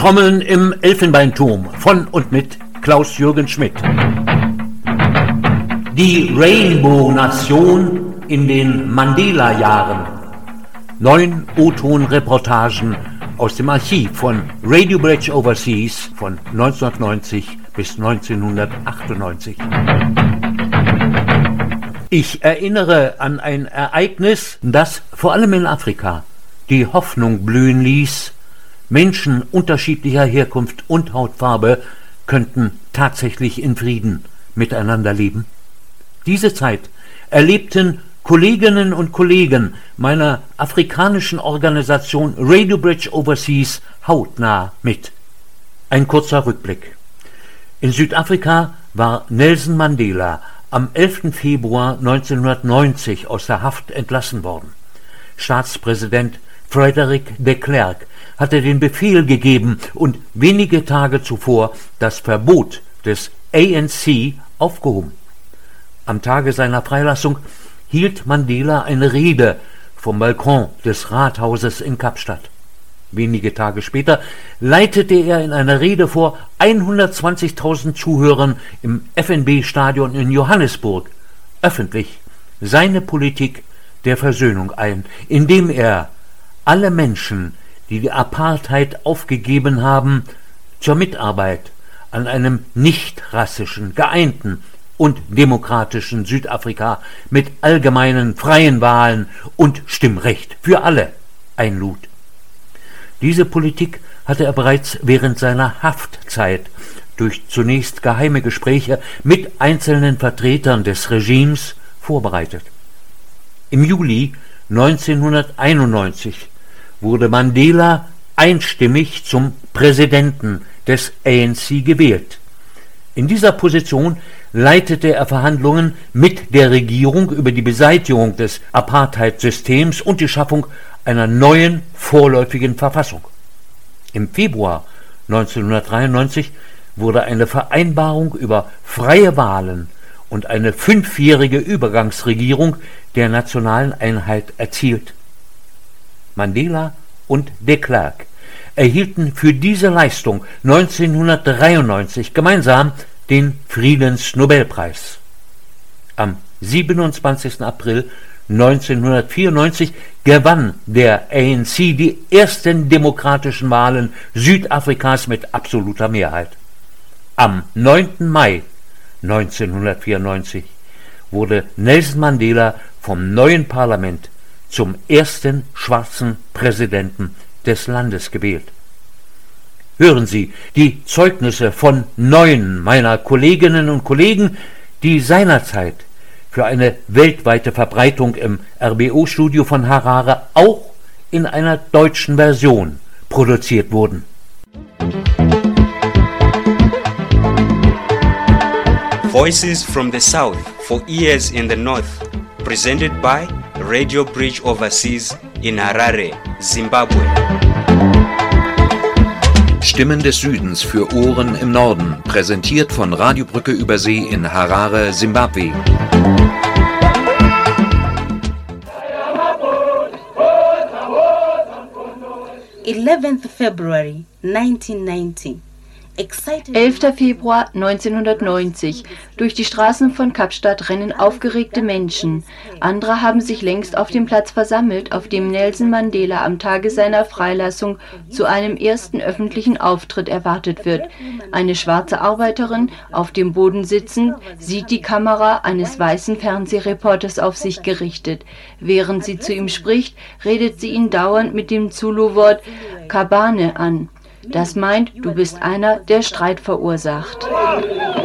Trommeln im Elfenbeinturm von und mit Klaus-Jürgen Schmidt. Die Rainbow-Nation in den Mandela-Jahren. 9 O-Ton-Reportagen aus dem Archiv von Radio Bridge Overseas von 1990 bis 1998. Ich erinnere an ein Ereignis, das vor allem in Afrika die Hoffnung blühen ließ, Menschen unterschiedlicher Herkunft und Hautfarbe könnten tatsächlich in Frieden miteinander leben. Diese Zeit erlebten Kolleginnen und Kollegen meiner afrikanischen Organisation Radio Bridge Overseas hautnah mit. Ein kurzer Rückblick. In Südafrika war Nelson Mandela am 11. Februar 1990 aus der Haft entlassen worden. Staatspräsident Frederick de Klerk hatte den Befehl gegeben und wenige Tage zuvor das Verbot des ANC aufgehoben. Am Tage seiner Freilassung hielt Mandela eine Rede vom Balkon des Rathauses in Kapstadt. Wenige Tage später leitete er in einer Rede vor 120.000 Zuhörern im FNB-Stadion in Johannesburg öffentlich seine Politik der Versöhnung ein, indem er alle Menschen, die die Apartheid aufgegeben haben, zur Mitarbeit an einem nicht-rassischen, geeinten und demokratischen Südafrika mit allgemeinen freien Wahlen und Stimmrecht für alle einlud. Diese Politik hatte er bereits während seiner Haftzeit durch zunächst geheime Gespräche mit einzelnen Vertretern des Regimes vorbereitet. Im Juli 1991 wurde Mandela einstimmig zum Präsidenten des ANC gewählt. In dieser Position leitete er Verhandlungen mit der Regierung über die Beseitigung des Apartheid-Systems und die Schaffung einer neuen vorläufigen Verfassung. Im Februar 1993 wurde eine Vereinbarung über freie Wahlen und eine 5-jährige Übergangsregierung der nationalen Einheit erzielt. Mandela und de Klerk erhielten für diese Leistung 1993 gemeinsam den Friedensnobelpreis. Am 27. April 1994 gewann der ANC die ersten demokratischen Wahlen Südafrikas mit absoluter Mehrheit. Am 9. Mai 1994 wurde Nelson Mandela vom neuen Parlament zum ersten schwarzen Präsidenten des Landes gewählt. Hören Sie die Zeugnisse von 9 meiner Kolleginnen und Kollegen, die seinerzeit für eine weltweite Verbreitung im RBO-Studio von Harare auch in einer deutschen Version produziert wurden. Voices from the South for Ears in the North, presented by Radio Bridge Overseas in Harare, Zimbabwe. Stimmen des Südens für Ohren im Norden, präsentiert von Radio Brücke über See in Harare, Zimbabwe. February 1990. 11. Februar 1990. Durch die Straßen von Kapstadt rennen aufgeregte Menschen. Andere haben sich längst auf dem Platz versammelt, auf dem Nelson Mandela am Tage seiner Freilassung zu einem ersten öffentlichen Auftritt erwartet wird. Eine schwarze Arbeiterin, auf dem Boden sitzend, sieht die Kamera eines weißen Fernsehreporters auf sich gerichtet. Während sie zu ihm spricht, redet sie ihn dauernd mit dem Zulu-Wort Kabane an. Das meint, du bist einer, der Streit verursacht. Are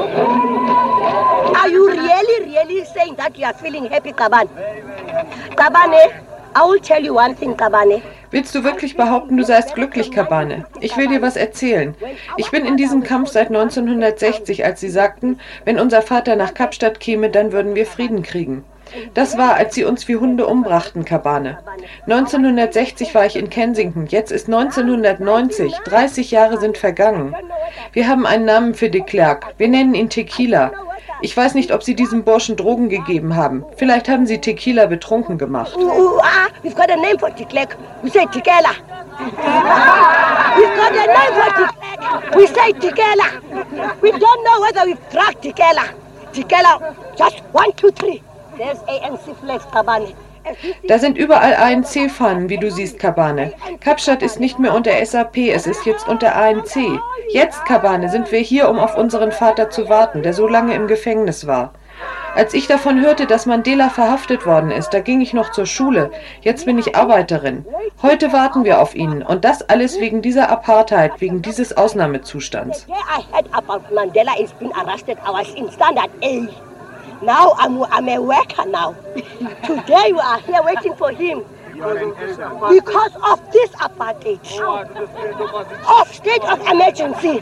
you really saying that you are feeling happy, Kabane? Kabane, I will tell you one thing, Kabane. Willst du wirklich behaupten, du seist glücklich, Kabane? Ich will dir was erzählen. Ich bin in diesem Kampf seit 1960, als sie sagten, wenn unser Vater nach Kapstadt käme, dann würden wir Frieden kriegen. Das war, als sie uns wie Hunde umbrachten, Kabane. 1960 war ich in Kensington, jetzt ist 1990, 30 Jahre sind vergangen. Wir haben einen Namen für de Klerk, wir nennen ihn Tequila. Ich weiß nicht, ob Sie diesem Burschen Drogen gegeben haben. Vielleicht haben Sie Tequila betrunken gemacht. We've got a name for de Klerk. We say Tequila. We've got a name for Tikela. We say Tikela. We don't know whether we've tracked Tikela. Tikela, just 1, 2, 3. There's ANC flags, Kabane. Da sind überall ANC-Fahnen, wie du siehst, Kabane. Kapstadt ist nicht mehr unter SAP, es ist jetzt unter ANC. Jetzt, Kabane, sind wir hier, um auf unseren Vater zu warten, der so lange im Gefängnis war. Als ich davon hörte, dass Mandela verhaftet worden ist, da ging ich noch zur Schule. Jetzt bin ich Arbeiterin. Heute warten wir auf ihn. Und das alles wegen dieser Apartheid, wegen dieses Ausnahmezustands. Now I'm a worker now. Today we are here waiting for him. Because of this apartheid. Of state of emergency.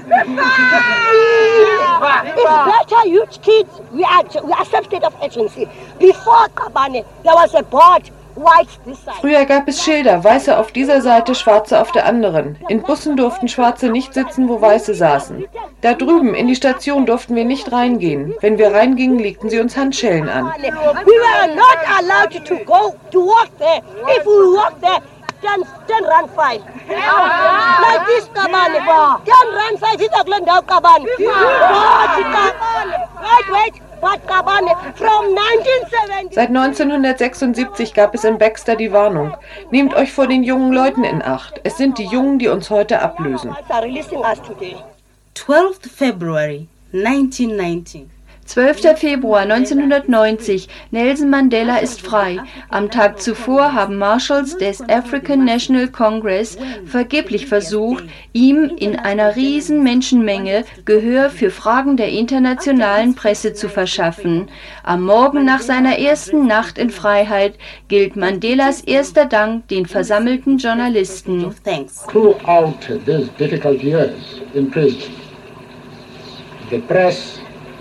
It's better youth kids, we accept state of emergency. Before Kabane, there was a board. Früher gab es Schilder, Weiße auf dieser Seite, Schwarze auf der anderen. In Bussen durften Schwarze nicht sitzen, wo Weiße saßen. Da drüben in die Station durften wir nicht reingehen. Wenn wir reingingen, legten sie uns Handschellen an. We were not allowed to go to walk there. If we walk there, then run 5. Like this, Kabane. Then run 5. It's a Glendale Kabane. Wait. Seit 1976 gab es in Baxter die Warnung: Nehmt euch vor den jungen Leuten in Acht. Es sind die Jungen, die uns heute ablösen. 12 February 1990. 12. Februar 1990. Nelson Mandela ist frei. Am Tag zuvor haben Marshals des African National Congress vergeblich versucht, ihm in einer riesen Menschenmenge Gehör für Fragen der internationalen Presse zu verschaffen. Am Morgen nach seiner ersten Nacht in Freiheit gilt Mandelas erster Dank den versammelten Journalisten. Throughout these difficult years in prison, the press,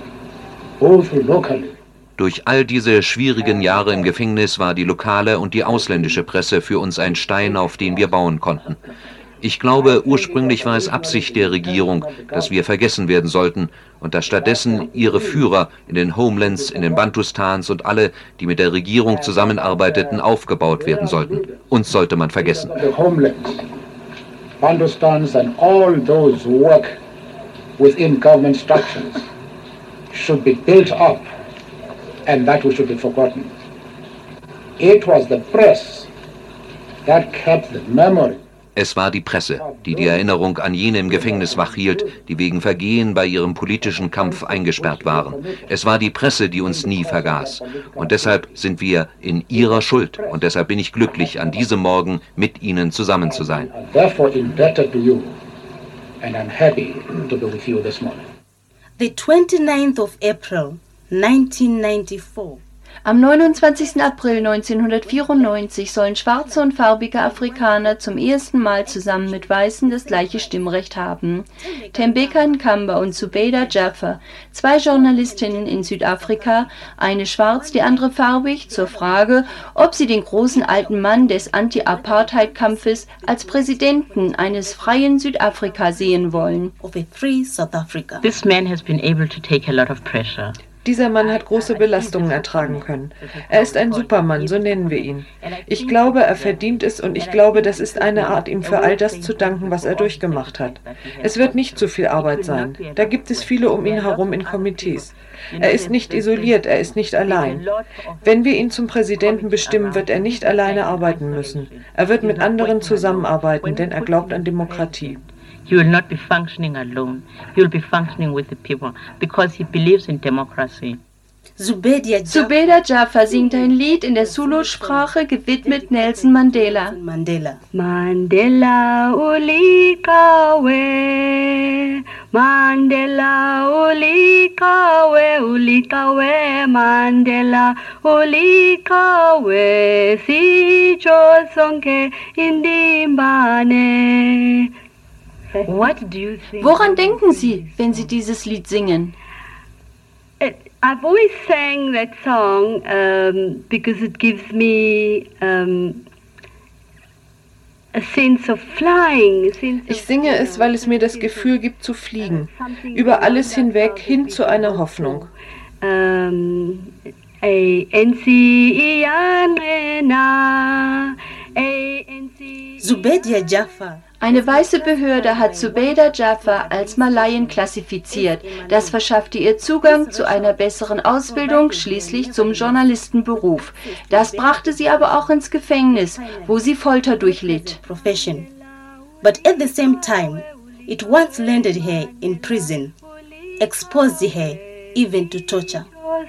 durch all diese schwierigen Jahre im Gefängnis war die lokale und die ausländische Presse für uns ein Stein, auf den wir bauen konnten. Ich glaube, ursprünglich war es Absicht der Regierung, dass wir vergessen werden sollten und dass stattdessen ihre Führer in den Homelands, in den Bantustans und alle, die mit der Regierung zusammenarbeiteten, aufgebaut werden sollten. Uns sollte man vergessen. Bantustans and all those who work within government structures should be built up, and that we should be forgotten. It was the press that kept the memory. Es war die Presse, die die Erinnerung an jene im Gefängnis wachhielt, die wegen Vergehen bei ihrem politischen Kampf eingesperrt waren. Es war die Presse, die uns nie vergaß. Und deshalb sind wir in ihrer Schuld. Und deshalb bin ich glücklich, an diesem Morgen mit Ihnen zusammen zu sein. Therefore indebted to you, and I'm happy to be with you this morning. The 29th of April, 1994. Am 29. April 1994 sollen schwarze und farbige Afrikaner zum ersten Mal zusammen mit Weißen das gleiche Stimmrecht haben. Thembeka Nkamba und Zubeida Jaffer, zwei Journalistinnen in Südafrika, eine schwarz, die andere farbig, zur Frage, ob sie den großen alten Mann des Anti-Apartheid-Kampfes als Präsidenten eines freien Südafrika sehen wollen. Of a free South Africa. This man has been able to take a lot of pressure. Dieser Mann hat große Belastungen ertragen können. Er ist ein Supermann, so nennen wir ihn. Ich glaube, er verdient es und ich glaube, das ist eine Art, ihm für all das zu danken, was er durchgemacht hat. Es wird nicht zu viel Arbeit sein. Da gibt es viele um ihn herum in Komitees. Er ist nicht isoliert, er ist nicht allein. Wenn wir ihn zum Präsidenten bestimmen, wird er nicht alleine arbeiten müssen. Er wird mit anderen zusammenarbeiten, denn er glaubt an Demokratie. He will not be functioning alone. He will be functioning with the people because he believes in democracy. Zubeida Jaffer singt ein Lied in der Zulu-Sprache gewidmet Nelson Mandela. Mandela ulikawe, Mandela ulikawe, ulikawe, Mandela ulikawe, sijo sonke indimbane. Woran denken Sie, wenn Sie dieses Lied singen? I've always sang that song because it gives me a sense of flying. Ich singe es, weil es mir das Gefühl gibt, zu fliegen. Über alles hinweg, hin zu einer Hoffnung. ANC Zubeida Jaffer. Eine weiße Behörde hat Zubeida Jaffer als Malaien klassifiziert. Das verschaffte ihr Zugang zu einer besseren Ausbildung, schließlich zum Journalistenberuf. Das brachte sie aber auch ins Gefängnis, wo sie Folter durchlitt. But at the same time, it once landed her in prison, exposed her even to torture.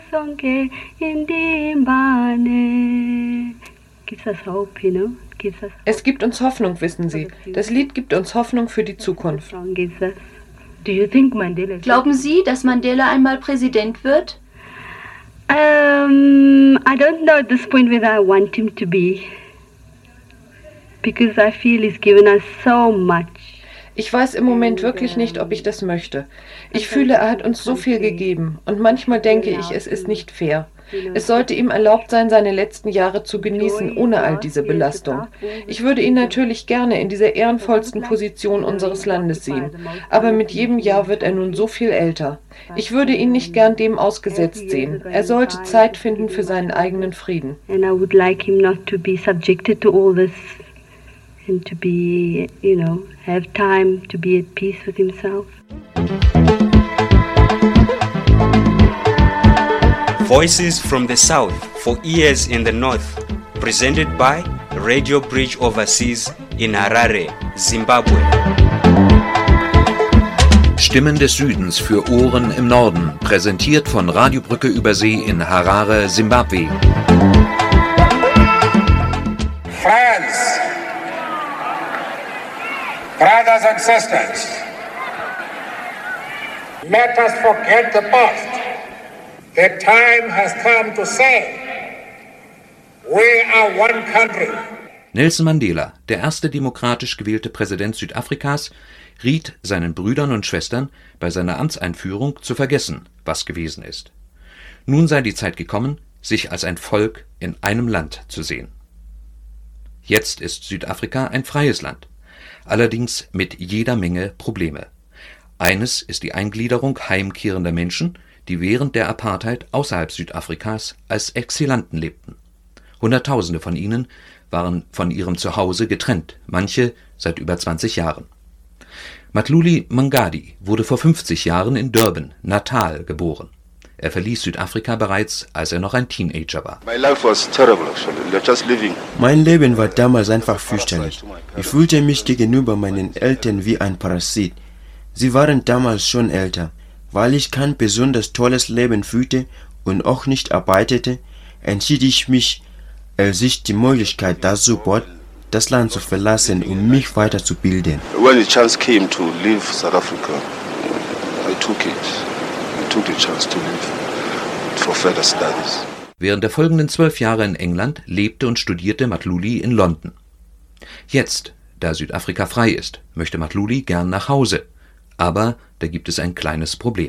Gives us hope, you know. Es gibt uns Hoffnung, wissen Sie. Das Lied gibt uns Hoffnung für die Zukunft. Glauben Sie, dass Mandela einmal Präsident wird? I don't know at this point whether I want him to be. Because I feel he's given us so much. Ich weiß im Moment wirklich nicht, ob ich das möchte. Ich fühle, er hat uns so viel gegeben. Und manchmal denke ich, es ist nicht fair. Es sollte ihm erlaubt sein, seine letzten Jahre zu genießen, ohne all diese Belastung. Ich würde ihn natürlich gerne in dieser ehrenvollsten Position unseres Landes sehen. Aber mit jedem Jahr wird er nun so viel älter. Ich würde ihn nicht gern dem ausgesetzt sehen. Er sollte Zeit finden für seinen eigenen Frieden. And I would like him not to be subjected to all this and to be, you know, have time to be at peace with himself. Voices from the South for Ears in the North, presented by Radio Bridge Overseas in Harare, Zimbabwe. Stimmen des Südens für Ohren im Norden, präsentiert von Radio Brücke über See in Harare, Zimbabwe. Friends, brothers and sisters, let us forget the past. The time has come to say, we are one country. Nelson Mandela, der erste demokratisch gewählte Präsident Südafrikas, riet seinen Brüdern und Schwestern bei seiner Amtseinführung zu vergessen, was gewesen ist. Nun sei die Zeit gekommen, sich als ein Volk in einem Land zu sehen. Jetzt ist Südafrika ein freies Land, allerdings mit jeder Menge Probleme. Eines ist die Eingliederung heimkehrender Menschen, die während der Apartheid außerhalb Südafrikas als Exilanten lebten. Hunderttausende von ihnen waren von ihrem Zuhause getrennt, manche seit über 20 Jahren. Matluli Mangadi wurde vor 50 Jahren in Durban, Natal, geboren. Er verließ Südafrika bereits, als er noch ein Teenager war. Mein Leben war damals einfach fürchterlich. Ich fühlte mich gegenüber meinen Eltern wie ein Parasit. Sie waren damals schon älter. Weil ich kein besonders tolles Leben führte und auch nicht arbeitete, entschied ich mich, als ich die Möglichkeit dazu bot, das Land zu verlassen, um mich weiterzubilden. When the chance came to leave South Africa, I took it. I took the chance to leave for further studies. Während der folgenden 12 Jahre in England lebte und studierte Matluli in London. Jetzt, da Südafrika frei ist, möchte Matluli gern nach Hause. Aber da gibt es ein kleines Problem.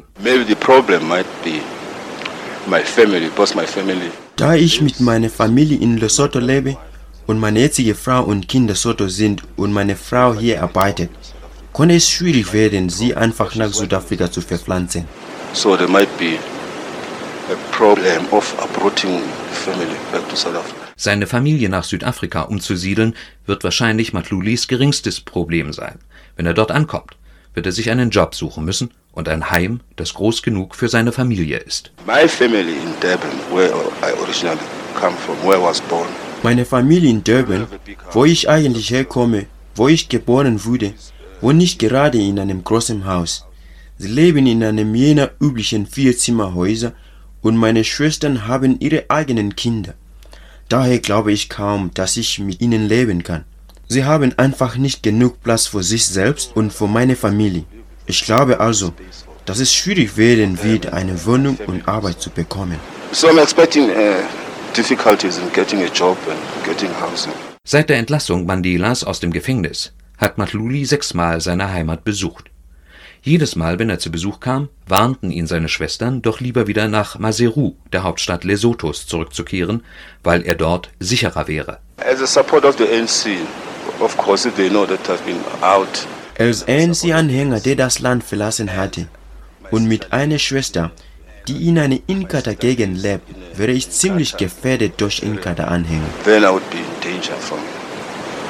Da ich mit meiner Familie in Lesotho lebe und meine jetzige Frau und Kinder Lesotho sind und meine Frau hier arbeitet, konnte es schwierig werden, sie einfach nach Südafrika zu verpflanzen. So there might be a problem of uprooting family back to South Africa. Seine Familie nach Südafrika umzusiedeln, wird wahrscheinlich Matlulis geringstes Problem sein. Wenn er dort ankommt, wird er sich einen Job suchen müssen und ein Heim, das groß genug für seine Familie ist. My family in Durban, where I originally come from, where I was born. Meine Familie in Durban, wo ich eigentlich herkomme, wo ich geboren wurde, wohnt nicht gerade in einem großen Haus. Sie leben in einem jener üblichen 4-Zimmer-Häuser und meine Schwestern haben ihre eigenen Kinder. Daher glaube ich kaum, dass ich mit ihnen leben kann. Sie haben einfach nicht genug Platz für sich selbst und für meine Familie. Ich glaube also, dass es schwierig werden wird, eine Wohnung und Arbeit zu bekommen. So I'm expecting difficulties in getting a job and getting housing. Seit der Entlassung Mandelas aus dem Gefängnis hat Matluli 6-mal seine Heimat besucht. Jedes Mal, wenn er zu Besuch kam, warnten ihn seine Schwestern, doch lieber wieder nach Maseru, der Hauptstadt Lesothos, zurückzukehren, weil er dort sicherer wäre. As a supporter of the ANC, of course they know that I've been out. Als ANC-Anhänger, der das Land verlassen hatte, und mit einer Schwester, die in einer Inkatha-Gegend lebt, wäre ich ziemlich gefährdet durch Inkatha-Anhänger. Then I would be in danger from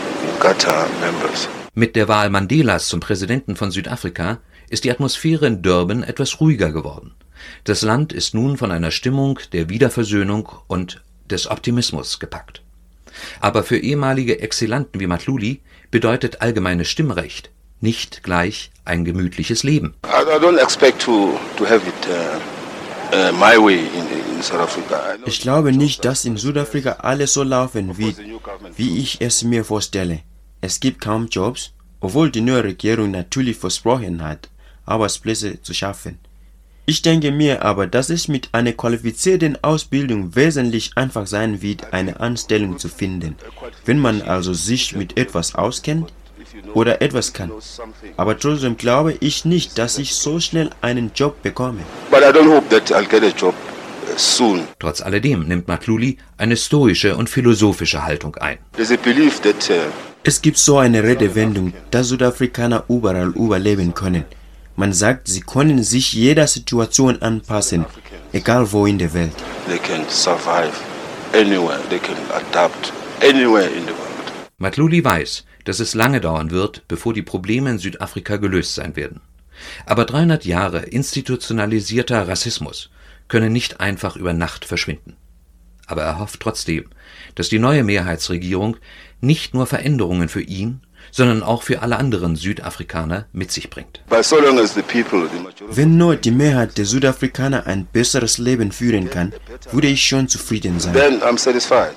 Inkatha members. Mit der Wahl Mandelas zum Präsidenten von Südafrika ist die Atmosphäre in Durban etwas ruhiger geworden. Das Land ist nun von einer Stimmung der Wiederversöhnung und des Optimismus gepackt. Aber für ehemalige Exilanten wie Matluli bedeutet allgemeines Stimmrecht nicht gleich ein gemütliches Leben. I don't expect to have it my way in South Africa. Ich glaube nicht, dass in Südafrika alles so laufen wird, wie ich es mir vorstelle. Es gibt kaum Jobs, obwohl die neue Regierung natürlich versprochen hat, Arbeitsplätze zu schaffen. Ich denke mir aber, dass es mit einer qualifizierten Ausbildung wesentlich einfach sein wird, eine Anstellung zu finden, wenn man also sich mit etwas auskennt oder etwas kann. Aber trotzdem glaube ich nicht, dass ich so schnell einen Job bekomme. But I don't hope that I'll get a job soon. Trotz alledem nimmt Matluli eine stoische und philosophische Haltung ein. There's a belief that es gibt so eine Redewendung, dass Südafrikaner überall überleben können. Man sagt, sie können sich jeder Situation anpassen, egal wo in der Welt. They can survive anywhere, they can adapt anywhere in the world. Matluli weiß, dass es lange dauern wird, bevor die Probleme in Südafrika gelöst sein werden. Aber 300 Jahre institutionalisierter Rassismus können nicht einfach über Nacht verschwinden. Aber er hofft trotzdem, dass die neue Mehrheitsregierung nicht nur Veränderungen für ihn, sondern auch für alle anderen Südafrikaner mit sich bringt. Wenn nur die Mehrheit der Südafrikaner ein besseres Leben führen kann, würde ich schon zufrieden sein. Then I'm satisfied.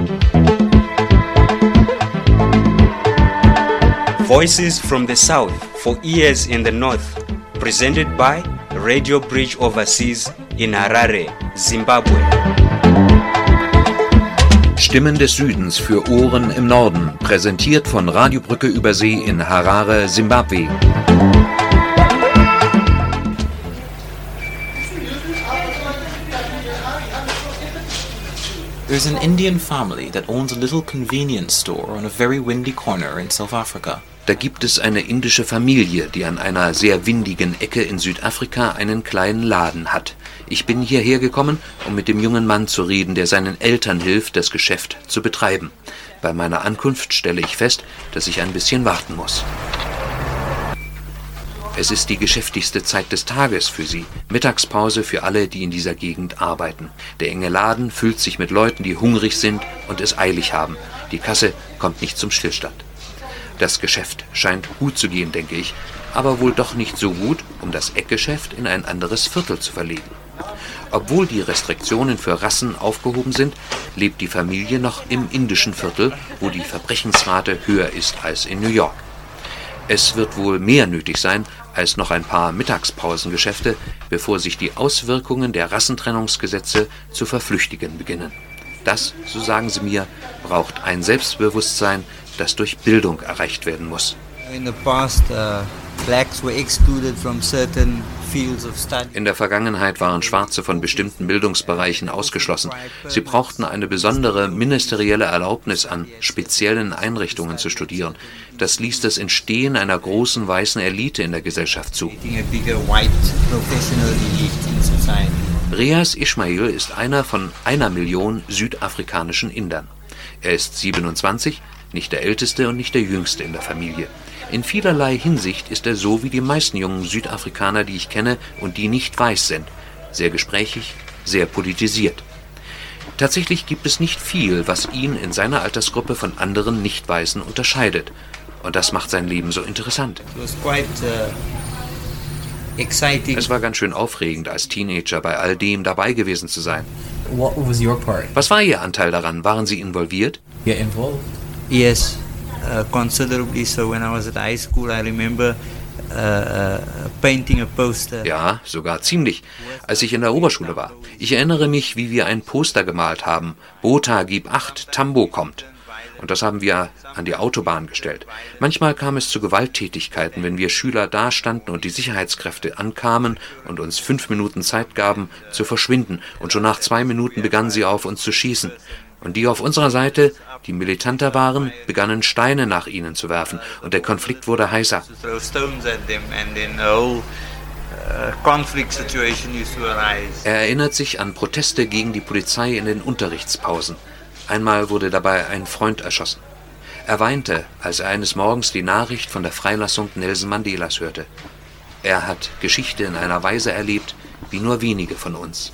Voices from the South for Ears in the North, presented by Radio Bridge Overseas in Harare, Zimbabwe. Stimmen des Südens für Ohren im Norden, präsentiert von Radiobrücke über See in Harare, Zimbabwe. There's an Indian family that owns a little convenience store on a very windy corner in South Africa. Da gibt es eine indische Familie, die an einer sehr windigen Ecke in Südafrika einen kleinen Laden hat. Ich bin hierher gekommen, um mit dem jungen Mann zu reden, der seinen Eltern hilft, das Geschäft zu betreiben. Bei meiner Ankunft stelle ich fest, dass ich ein bisschen warten muss. Es ist die geschäftigste Zeit des Tages für sie. Mittagspause für alle, die in dieser Gegend arbeiten. Der enge Laden füllt sich mit Leuten, die hungrig sind und es eilig haben. Die Kasse kommt nicht zum Stillstand. Das Geschäft scheint gut zu gehen, denke ich, aber wohl doch nicht so gut, um das Eckgeschäft in ein anderes Viertel zu verlegen. Obwohl die Restriktionen für Rassen aufgehoben sind, lebt die Familie noch im indischen Viertel, wo die Verbrechensrate höher ist als in New York. Es wird wohl mehr nötig sein als noch ein paar Mittagspausengeschäfte, bevor sich die Auswirkungen der Rassentrennungsgesetze zu verflüchtigen beginnen. Das, so sagen sie mir, braucht ein Selbstbewusstsein, das durch Bildung erreicht werden muss. In der Vergangenheit waren Schwarze von bestimmten Bildungsbereichen ausgeschlossen. Sie brauchten eine besondere ministerielle Erlaubnis, an speziellen Einrichtungen zu studieren. Das ließ das Entstehen einer großen weißen Elite in der Gesellschaft zu. Riaz Ismail ist einer von 1 Million südafrikanischen Indern. Er ist 27, nicht der älteste und nicht der jüngste in der Familie. In vielerlei Hinsicht ist er so wie die meisten jungen Südafrikaner, die ich kenne und die nicht weiß sind. Sehr gesprächig, sehr politisiert. Tatsächlich gibt es nicht viel, was ihn in seiner Altersgruppe von anderen Nicht-Weißen unterscheidet. Und das macht sein Leben so interessant. Es war ganz schön aufregend, als Teenager bei all dem dabei gewesen zu sein. Was war Ihr Anteil daran? Waren Sie involviert? Yes, considerably so. When I was at high school, I remember painting a poster. Ja, sogar ziemlich. Als ich in der Oberschule war. Ich erinnere mich, wie wir ein Poster gemalt haben. Botha, gib 8, Tambo kommt. Und das haben wir an die Autobahn gestellt. Manchmal kam es zu Gewalttätigkeiten, wenn wir Schüler dastanden und die Sicherheitskräfte ankamen und uns 5 Minuten Zeit gaben, zu verschwinden. Und schon nach 2 Minuten begannen sie auf uns zu schießen. Und die auf unserer Seite, die militanter waren, begannen Steine nach ihnen zu werfen. Und der Konflikt wurde heißer. Er erinnert sich an Proteste gegen die Polizei in den Unterrichtspausen. Einmal wurde dabei ein Freund erschossen. Er weinte, als er eines Morgens die Nachricht von der Freilassung Nelson Mandelas hörte. Er hat Geschichte in einer Weise erlebt, wie nur wenige von uns.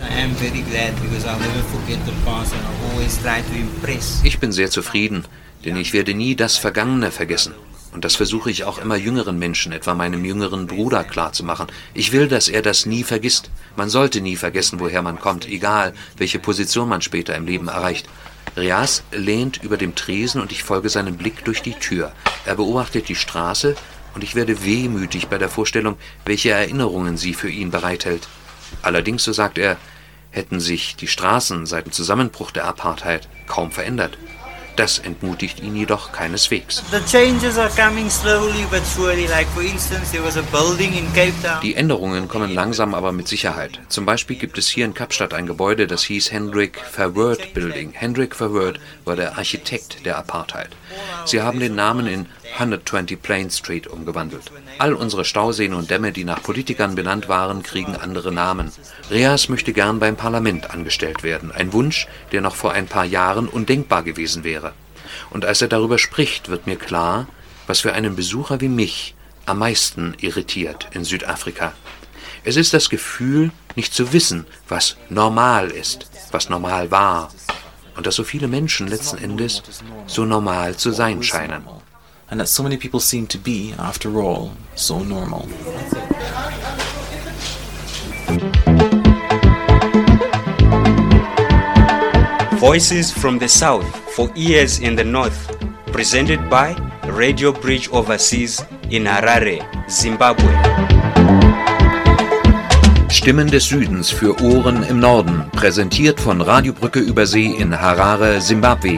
Ich bin sehr zufrieden, denn ich werde nie das Vergangene vergessen. Und das versuche ich auch immer jüngeren Menschen, etwa meinem jüngeren Bruder, klarzumachen. Ich will, dass er das nie vergisst. Man sollte nie vergessen, woher man kommt, egal welche Position man später im Leben erreicht. Riaz lehnt über dem Tresen und ich folge seinem Blick durch die Tür. Er beobachtet die Straße und ich werde wehmütig bei der Vorstellung, welche Erinnerungen sie für ihn bereithält. Allerdings, so sagt er, hätten sich die Straßen seit dem Zusammenbruch der Apartheid kaum verändert. Das entmutigt ihn jedoch keineswegs. Die Änderungen kommen langsam, aber mit Sicherheit. Zum Beispiel gibt es hier in Kapstadt ein Gebäude, das hieß Hendrik Verwoerd Building. Hendrik Verwoerd war der Architekt der Apartheid. Sie haben den Namen in 120 Plain Street umgewandelt. All unsere Stauseen und Dämme, die nach Politikern benannt waren, kriegen andere Namen. Riaz möchte gern beim Parlament angestellt werden. Ein Wunsch, der noch vor ein paar Jahren undenkbar gewesen wäre. Und als er darüber spricht, wird mir klar, was für einen Besucher wie mich am meisten irritiert in Südafrika. Es ist das Gefühl, nicht zu wissen, was normal ist, was normal war. Und dass so viele Menschen letzten Endes so normal zu sein scheinen. And that so many people seem to be, after all, so normal. Voices from the South for ears in the North, presented by Radio Bridge Overseas in Harare, Zimbabwe. Stimmen des Südens für Ohren im Norden, präsentiert von Radio Brücke Übersee in Harare, Zimbabwe.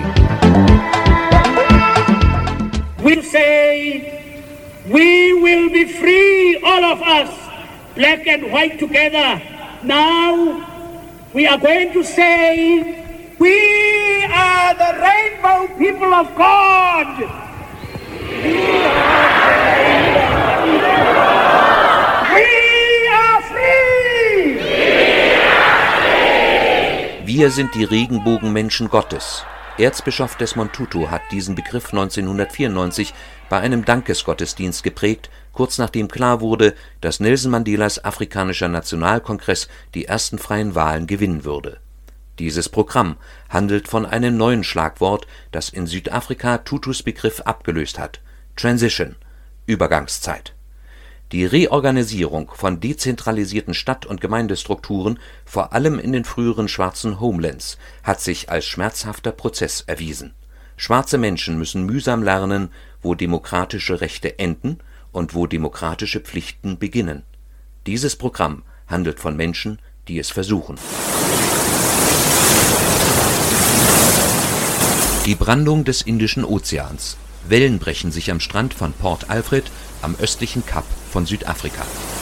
We say, we will be free, all of us, black and white together. Now, we are going to say, we are the rainbow people of God. We are free. Wir sind die Regenbogenmenschen Gottes. Erzbischof Desmond Tutu hat diesen Begriff 1994 bei einem Dankesgottesdienst geprägt, kurz nachdem klar wurde, dass Nelson Mandelas Afrikanischer Nationalkongress die ersten freien Wahlen gewinnen würde. Dieses Programm handelt von einem neuen Schlagwort, das in Südafrika Tutus Begriff abgelöst hat: Transition, Übergangszeit. Die Reorganisierung von dezentralisierten Stadt- und Gemeindestrukturen, vor allem in den früheren schwarzen Homelands, hat sich als schmerzhafter Prozess erwiesen. Schwarze Menschen müssen mühsam lernen, wo demokratische Rechte enden und wo demokratische Pflichten beginnen. Dieses Programm handelt von Menschen, die es versuchen. Die Brandung des Indischen Ozeans. Wellen brechen sich am Strand von Port Alfred am östlichen Kap von Südafrika.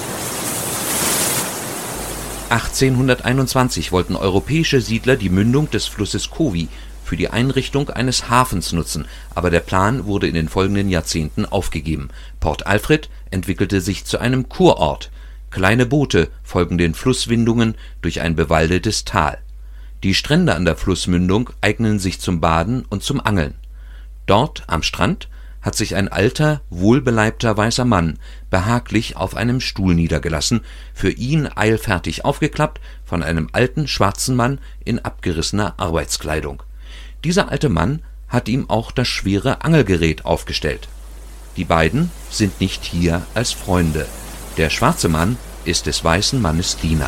1821 wollten europäische Siedler die Mündung des Flusses Kowi für die Einrichtung eines Hafens nutzen, aber der Plan wurde in den folgenden Jahrzehnten aufgegeben. Port Alfred entwickelte sich zu einem Kurort. Kleine Boote folgen den Flusswindungen durch ein bewaldetes Tal. Die Strände an der Flussmündung eignen sich zum Baden und zum Angeln. Dort am Strand hat sich ein alter, wohlbeleibter weißer Mann behaglich auf einem Stuhl niedergelassen, für ihn eilfertig aufgeklappt von einem alten schwarzen Mann in abgerissener Arbeitskleidung. Dieser alte Mann hat ihm auch das schwere Angelgerät aufgestellt. Die beiden sind nicht hier als Freunde. Der schwarze Mann ist des weißen Mannes Diener.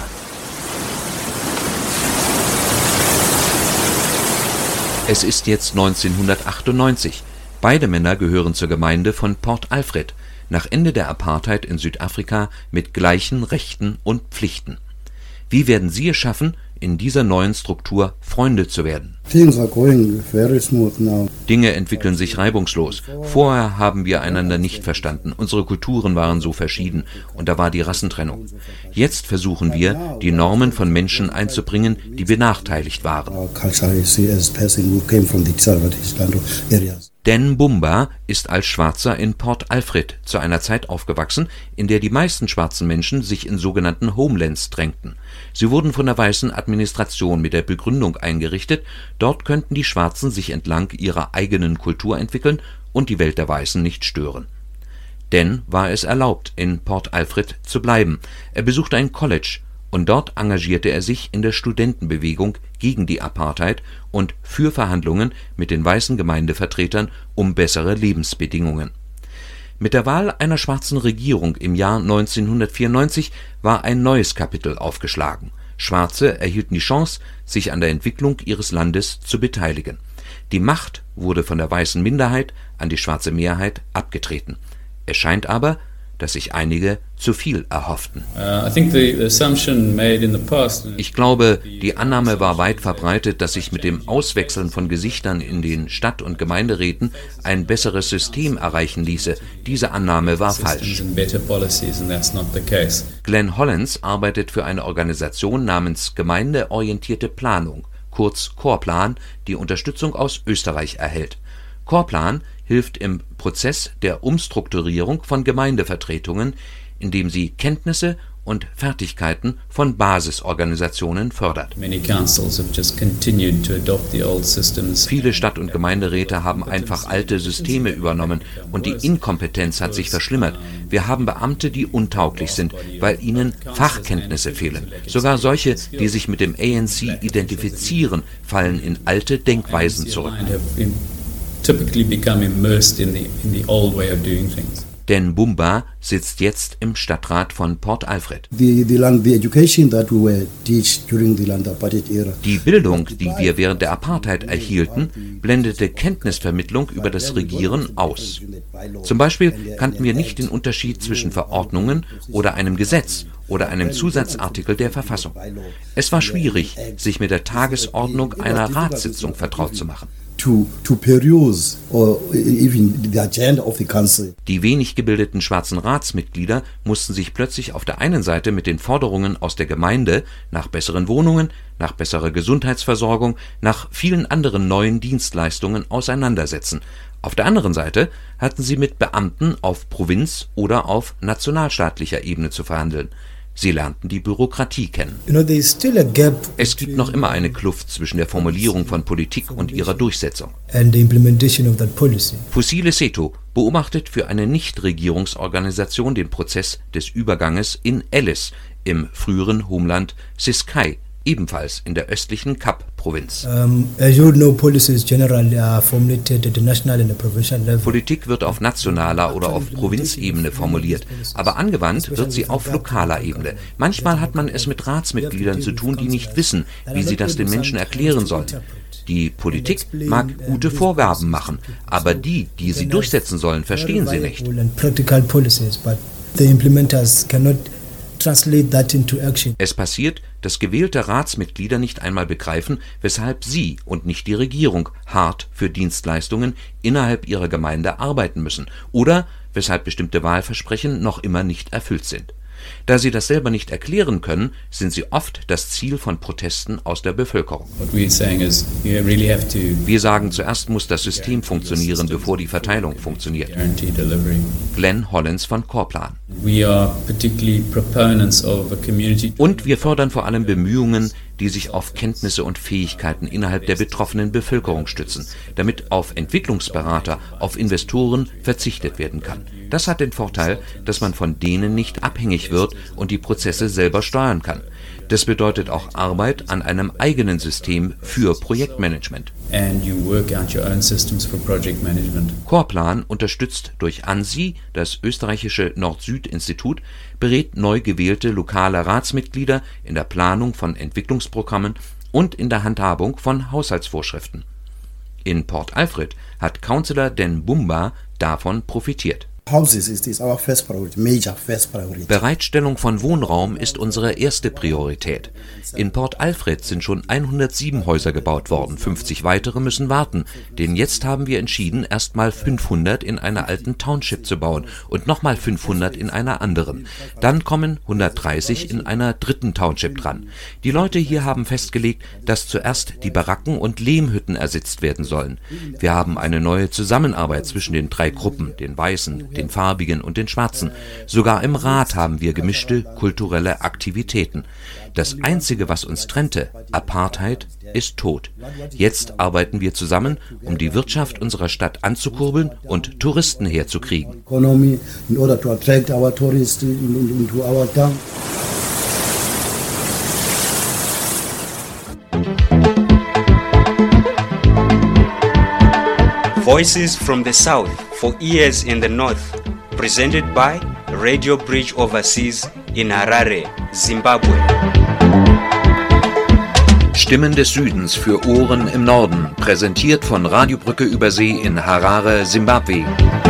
Es ist jetzt 1998. Beide Männer gehören zur Gemeinde von Port Alfred, nach Ende der Apartheid in Südafrika mit gleichen Rechten und Pflichten. Wie werden sie es schaffen, in dieser neuen Struktur Freunde zu werden? Dinge entwickeln sich reibungslos. Vorher haben wir einander nicht verstanden. Unsere Kulturen waren so verschieden und da war die Rassentrennung. Jetzt versuchen wir, die Normen von Menschen einzubringen, die benachteiligt waren. Dan Bumba ist als Schwarzer in Port Alfred zu einer Zeit aufgewachsen, in der die meisten schwarzen Menschen sich in sogenannten Homelands drängten. Sie wurden von der weißen Administration mit der Begründung eingerichtet, dort könnten die Schwarzen sich entlang ihrer eigenen Kultur entwickeln und die Welt der Weißen nicht stören. Dan war es erlaubt, in Port Alfred zu bleiben. Er besuchte ein College und dort engagierte er sich in der Studentenbewegung gegen die Apartheid und für Verhandlungen mit den weißen Gemeindevertretern um bessere Lebensbedingungen. Mit der Wahl einer schwarzen Regierung im Jahr 1994 war ein neues Kapitel aufgeschlagen. Schwarze erhielten die Chance, sich an der Entwicklung ihres Landes zu beteiligen. Die Macht wurde von der weißen Minderheit an die schwarze Mehrheit abgetreten. Es scheint aber, dass sich einige zu viel erhofften. Ich glaube, die Annahme war weit verbreitet, dass sich mit dem Auswechseln von Gesichtern in den Stadt- und Gemeinderäten ein besseres System erreichen ließe. Diese Annahme war falsch. Glenn Hollins arbeitet für eine Organisation namens Gemeindeorientierte Planung, kurz Corplan, die Unterstützung aus Österreich erhält. Corplan hilft im Prozess der Umstrukturierung von Gemeindevertretungen, indem sie Kenntnisse und Fertigkeiten von Basisorganisationen fördert. Viele Stadt- und Gemeinderäte haben einfach alte Systeme übernommen und die Inkompetenz hat sich verschlimmert. Wir haben Beamte, die untauglich sind, weil ihnen Fachkenntnisse fehlen. Sogar solche, die sich mit dem ANC identifizieren, fallen in alte Denkweisen zurück. Dan Bumba sitzt jetzt im Stadtrat von Port Alfred. Die Bildung, die wir während der Apartheid erhielten, blendete Kenntnisvermittlung über das Regieren aus. Zum Beispiel kannten wir nicht den Unterschied zwischen Verordnungen oder einem Gesetz oder einem Zusatzartikel der Verfassung. Es war schwierig, sich mit der Tagesordnung einer Ratssitzung vertraut zu machen. Die wenig gebildeten schwarzen Ratsmitglieder mussten sich plötzlich auf der einen Seite mit den Forderungen aus der Gemeinde nach besseren Wohnungen, nach besserer Gesundheitsversorgung, nach vielen anderen neuen Dienstleistungen auseinandersetzen. Auf der anderen Seite hatten sie mit Beamten auf Provinz- oder auf nationalstaatlicher Ebene zu verhandeln. Sie lernten die Bürokratie kennen. Es gibt noch immer eine Kluft zwischen der Formulierung von Politik und ihrer Durchsetzung. Fusile Seto beobachtet für eine Nichtregierungsorganisation den Prozess des Überganges in Alice im früheren Homeland Ciskei, ebenfalls in der östlichen Kap-Provinz. Politik wird auf nationaler oder auf Provinzebene formuliert, aber angewandt wird sie auf lokaler Ebene. Manchmal hat man es mit Ratsmitgliedern zu tun, die nicht wissen, wie sie das den Menschen erklären sollen. Die Politik mag gute Vorgaben machen, aber die sie durchsetzen sollen, verstehen sie nicht. Es passiert, dass gewählte Ratsmitglieder nicht einmal begreifen, weshalb sie und nicht die Regierung hart für Dienstleistungen innerhalb ihrer Gemeinde arbeiten müssen oder weshalb bestimmte Wahlversprechen noch immer nicht erfüllt sind. Da sie das selber nicht erklären können, sind sie oft das Ziel von Protesten aus der Bevölkerung. Wir sagen, zuerst muss das System funktionieren, bevor die Verteilung funktioniert. Glenn Hollins von Corplan. Und wir fördern vor allem Bemühungen, die sich auf Kenntnisse und Fähigkeiten innerhalb der betroffenen Bevölkerung stützen, damit auf Entwicklungsberater, auf Investoren verzichtet werden kann. Das hat den Vorteil, dass man von denen nicht abhängig wird und die Prozesse selber steuern kann. Das bedeutet auch Arbeit an einem eigenen System für Projektmanagement. Corplan unterstützt durch ANSI, das österreichische Nord-Süd-Institut, berät neu gewählte lokale Ratsmitglieder in der Planung von Entwicklungsprogrammen und in der Handhabung von Haushaltsvorschriften. In Port Alfred hat Councillor Dan Bumba davon profitiert. Bereitstellung von Wohnraum ist unsere erste Priorität. In Port Alfred sind schon 107 Häuser gebaut worden, 50 weitere müssen warten, denn jetzt haben wir entschieden, erstmal 500 in einer alten Township zu bauen und nochmal 500 in einer anderen. Dann kommen 130 in einer dritten Township dran. Die Leute hier haben festgelegt, dass zuerst die Baracken und Lehmhütten ersetzt werden sollen. Wir haben eine neue Zusammenarbeit zwischen den drei Gruppen, den Weißen, den Farbigen und den Schwarzen. Sogar im Rat haben wir gemischte kulturelle Aktivitäten. Das Einzige, was uns trennte, Apartheid, ist tot. Jetzt arbeiten wir zusammen, um die Wirtschaft unserer Stadt anzukurbeln und Touristen herzukriegen. Voices from the South for Ears in the North, presented by Radio Bridge Overseas in Harare, Zimbabwe. Stimmen des Südens für Ohren im Norden, präsentiert von Radiobrücke über See in Harare, Zimbabwe.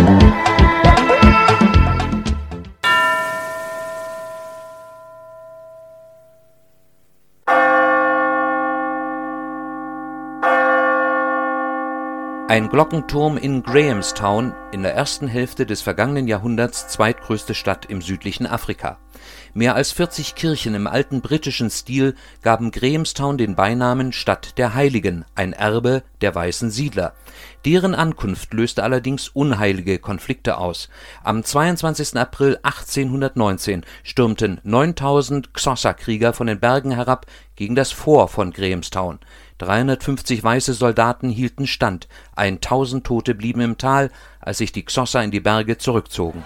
Ein Glockenturm in Grahamstown, in der ersten Hälfte des vergangenen Jahrhunderts zweitgrößte Stadt im südlichen Afrika. Mehr als 40 Kirchen im alten britischen Stil gaben Grahamstown den Beinamen Stadt der Heiligen, ein Erbe der weißen Siedler. Deren Ankunft löste allerdings unheilige Konflikte aus. Am 22. April 1819 stürmten 9000 Xhosa-Krieger von den Bergen herab gegen das Fort von Grahamstown. 350 weiße Soldaten hielten stand, 1000 Tote blieben im Tal, als sich die Xhosa in die Berge zurückzogen.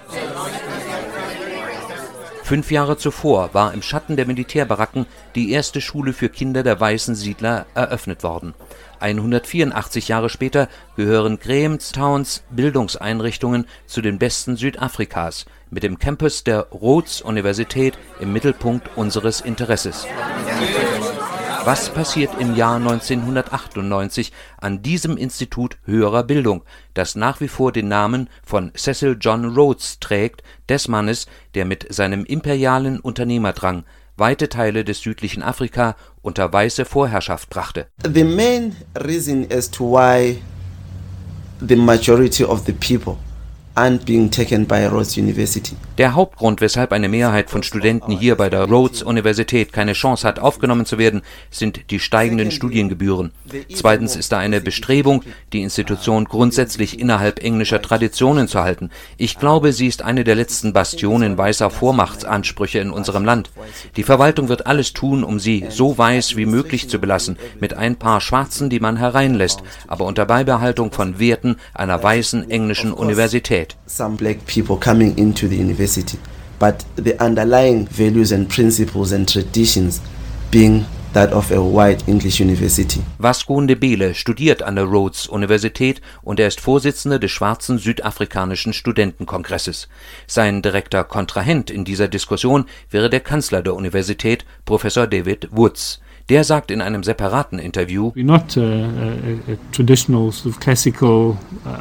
5 Jahre zuvor war im Schatten der Militärbaracken die erste Schule für Kinder der weißen Siedler eröffnet worden. 184 Jahre später gehören Grahamstowns Bildungseinrichtungen zu den besten Südafrikas, mit dem Campus der Rhodes-Universität im Mittelpunkt unseres Interesses. Was passiert im Jahr 1998 an diesem Institut höherer Bildung, das nach wie vor den Namen von Cecil John Rhodes trägt, des Mannes, der mit seinem imperialen Unternehmerdrang weite Teile des südlichen Afrika unter weiße Vorherrschaft brachte? The main reason as to why the majority of the people aren't being taken by Rhodes University. Der Hauptgrund, weshalb eine Mehrheit von Studenten hier bei der Rhodes-Universität keine Chance hat, aufgenommen zu werden, sind die steigenden Studiengebühren. Zweitens ist da eine Bestrebung, die Institution grundsätzlich innerhalb englischer Traditionen zu halten. Ich glaube, sie ist eine der letzten Bastionen weißer Vormachtsansprüche in unserem Land. Die Verwaltung wird alles tun, um sie so weiß wie möglich zu belassen, mit ein paar Schwarzen, die man hereinlässt, aber unter Beibehaltung von Werten einer weißen englischen Universität. Some black people coming into the university, but the underlying values and principles and traditions being that of a white English university. Vasco Ndebele studiert an der Rhodes-Universität und er ist Vorsitzender des schwarzen südafrikanischen Studentenkongresses. Sein direkter Kontrahent in dieser Diskussion wäre der Kanzler der Universität, Professor David Woods. Der sagt in einem separaten Interview: We're not a traditional sort of classical,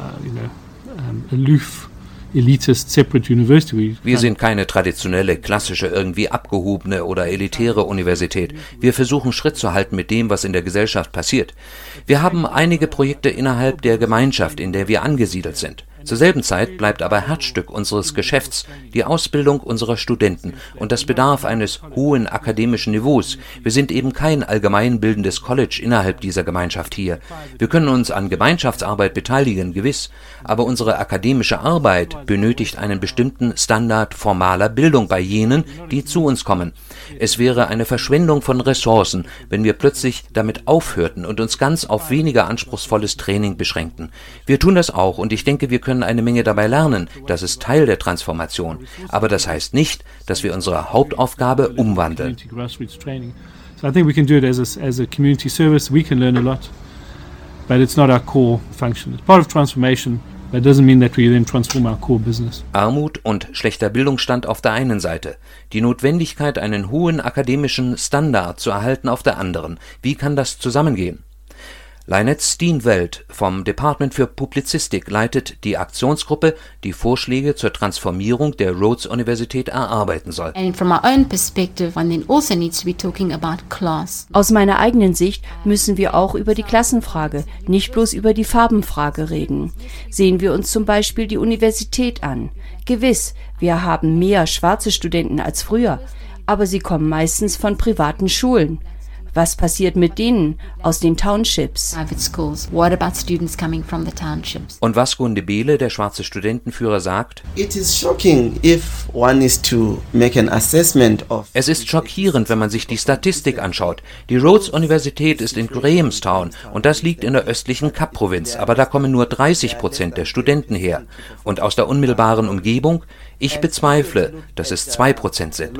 aloof, elitist, separate university. Wir sind keine traditionelle, klassische, irgendwie abgehobene oder elitäre Universität. Wir versuchen Schritt zu halten mit dem, was in der Gesellschaft passiert. Wir haben einige Projekte innerhalb der Gemeinschaft, in der wir angesiedelt sind. Zur selben Zeit bleibt aber Herzstück unseres Geschäfts die Ausbildung unserer Studenten und das bedarf eines hohen akademischen Niveaus. Wir sind eben kein allgemeinbildendes College innerhalb dieser Gemeinschaft hier. Wir können uns an Gemeinschaftsarbeit beteiligen, gewiss, aber unsere akademische Arbeit benötigt einen bestimmten Standard formaler Bildung bei jenen, die zu uns kommen. Es wäre eine Verschwendung von Ressourcen, wenn wir plötzlich damit aufhörten und uns ganz auf weniger anspruchsvolles Training beschränkten. Wir tun das auch und ich denke, wir können eine Menge dabei lernen. Das ist Teil der Transformation. Aber das heißt nicht, dass wir unsere Hauptaufgabe umwandeln. So I think we can do it as a community service. We can learn a lot, but it's not our core function. It's part of transformation. That doesn't mean that we then transform our core business. Armut und schlechter Bildungsstand auf der einen Seite, die Notwendigkeit, einen hohen akademischen Standard zu erhalten auf der anderen. Wie kann das zusammengehen? Lynette Steenveld vom Department für Publizistik leitet die Aktionsgruppe, die Vorschläge zur Transformierung der Rhodes-Universität erarbeiten soll. Aus meiner eigenen Sicht müssen wir auch über die Klassenfrage, nicht bloß über die Farbenfrage reden. Sehen wir uns zum Beispiel die Universität an. Gewiss, wir haben mehr schwarze Studenten als früher, aber sie kommen meistens von privaten Schulen. Was passiert mit denen aus den Townships? Und was Gunde Behle, der schwarze Studentenführer, sagt: Es ist schockierend, wenn man sich die Statistik anschaut. Die Rhodes-Universität ist in Grahamstown und das liegt in der östlichen Kap-Provinz, aber da kommen nur 30% der Studenten her. Und aus der unmittelbaren Umgebung? Ich bezweifle, dass es 2% sind.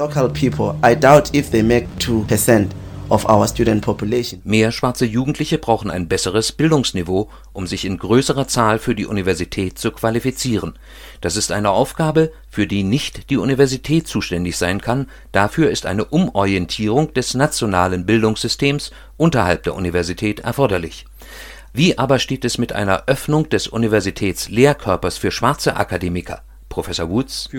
Of our student population. Mehr schwarze Jugendliche brauchen ein besseres Bildungsniveau, um sich in größerer Zahl für die Universität zu qualifizieren. Das ist eine Aufgabe, für die nicht die Universität zuständig sein kann. Dafür ist eine Umorientierung des nationalen Bildungssystems unterhalb der Universität erforderlich. Wie aber steht es mit einer Öffnung des Universitätslehrkörpers für schwarze Akademiker? Professor Woods: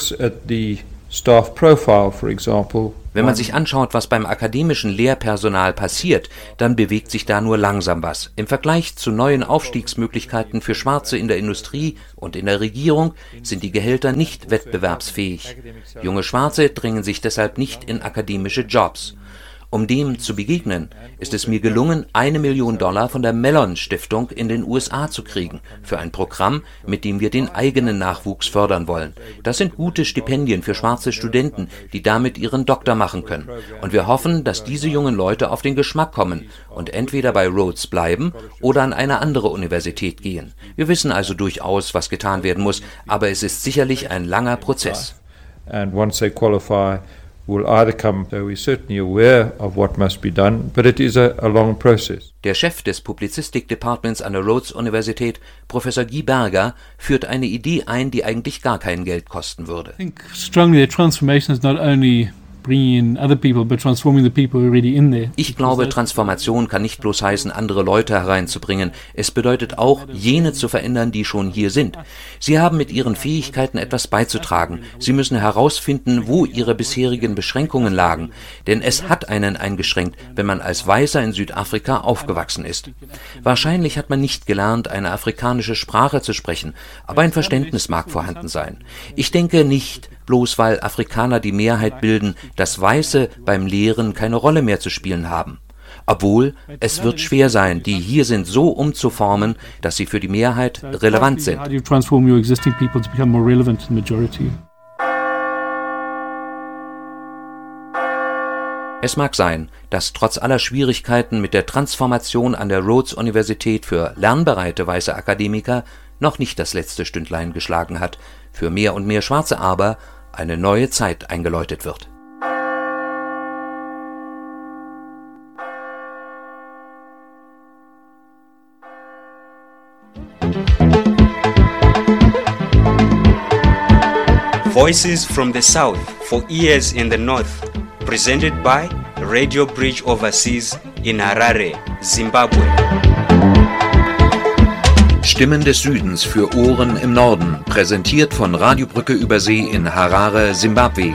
Wenn man sich anschaut, was beim akademischen Lehrpersonal passiert, dann bewegt sich da nur langsam was. Im Vergleich zu neuen Aufstiegsmöglichkeiten für Schwarze in der Industrie und in der Regierung sind die Gehälter nicht wettbewerbsfähig. Junge Schwarze drängen sich deshalb nicht in akademische Jobs. Um dem zu begegnen, ist es mir gelungen, $1 Million von der Mellon Stiftung in den USA zu kriegen, für ein Programm, mit dem wir den eigenen Nachwuchs fördern wollen. Das sind gute Stipendien für schwarze Studenten, die damit ihren Doktor machen können. Und wir hoffen, dass diese jungen Leute auf den Geschmack kommen und entweder bei Rhodes bleiben oder an eine andere Universität gehen. Wir wissen also durchaus, was getan werden muss, aber es ist sicherlich ein langer Prozess. And once they qualify, will either come, so we're certainly aware of what must be done, but it is a long process. Der Chef des Publizistik-Departments an der Rhodes-Universität, Professor Guy Berger, führt eine Idee ein, die eigentlich gar kein Geld kosten würde. I think strongly that transformation is not only bringing in other people, but transforming the people already in there. Ich glaube, Transformation kann nicht bloß heißen, andere Leute hereinzubringen. Es bedeutet auch, jene zu verändern, die schon hier sind. Sie haben mit ihren Fähigkeiten etwas beizutragen. Sie müssen herausfinden, wo ihre bisherigen Beschränkungen lagen. Denn es hat einen eingeschränkt, wenn man als Weißer in Südafrika aufgewachsen ist. Wahrscheinlich hat man nicht gelernt, eine afrikanische Sprache zu sprechen, aber ein Verständnis mag vorhanden sein. Ich denke nicht, bloß weil Afrikaner die Mehrheit bilden, dass Weiße beim Lehren keine Rolle mehr zu spielen haben. Obwohl, es wird schwer sein, die hier sind so umzuformen, dass sie für die Mehrheit relevant sind. Es mag sein, dass trotz aller Schwierigkeiten mit der Transformation an der Rhodes-Universität für lernbereite weiße Akademiker noch nicht das letzte Stündlein geschlagen hat, für mehr und mehr Schwarze aber eine neue Zeit eingeläutet wird. Voices from the South for ears in the North, presented by Radio Bridge Overseas in Harare, Zimbabwe. Stimmen des Südens für Ohren im Norden, präsentiert von Radio Brücke über See in Harare, Zimbabwe.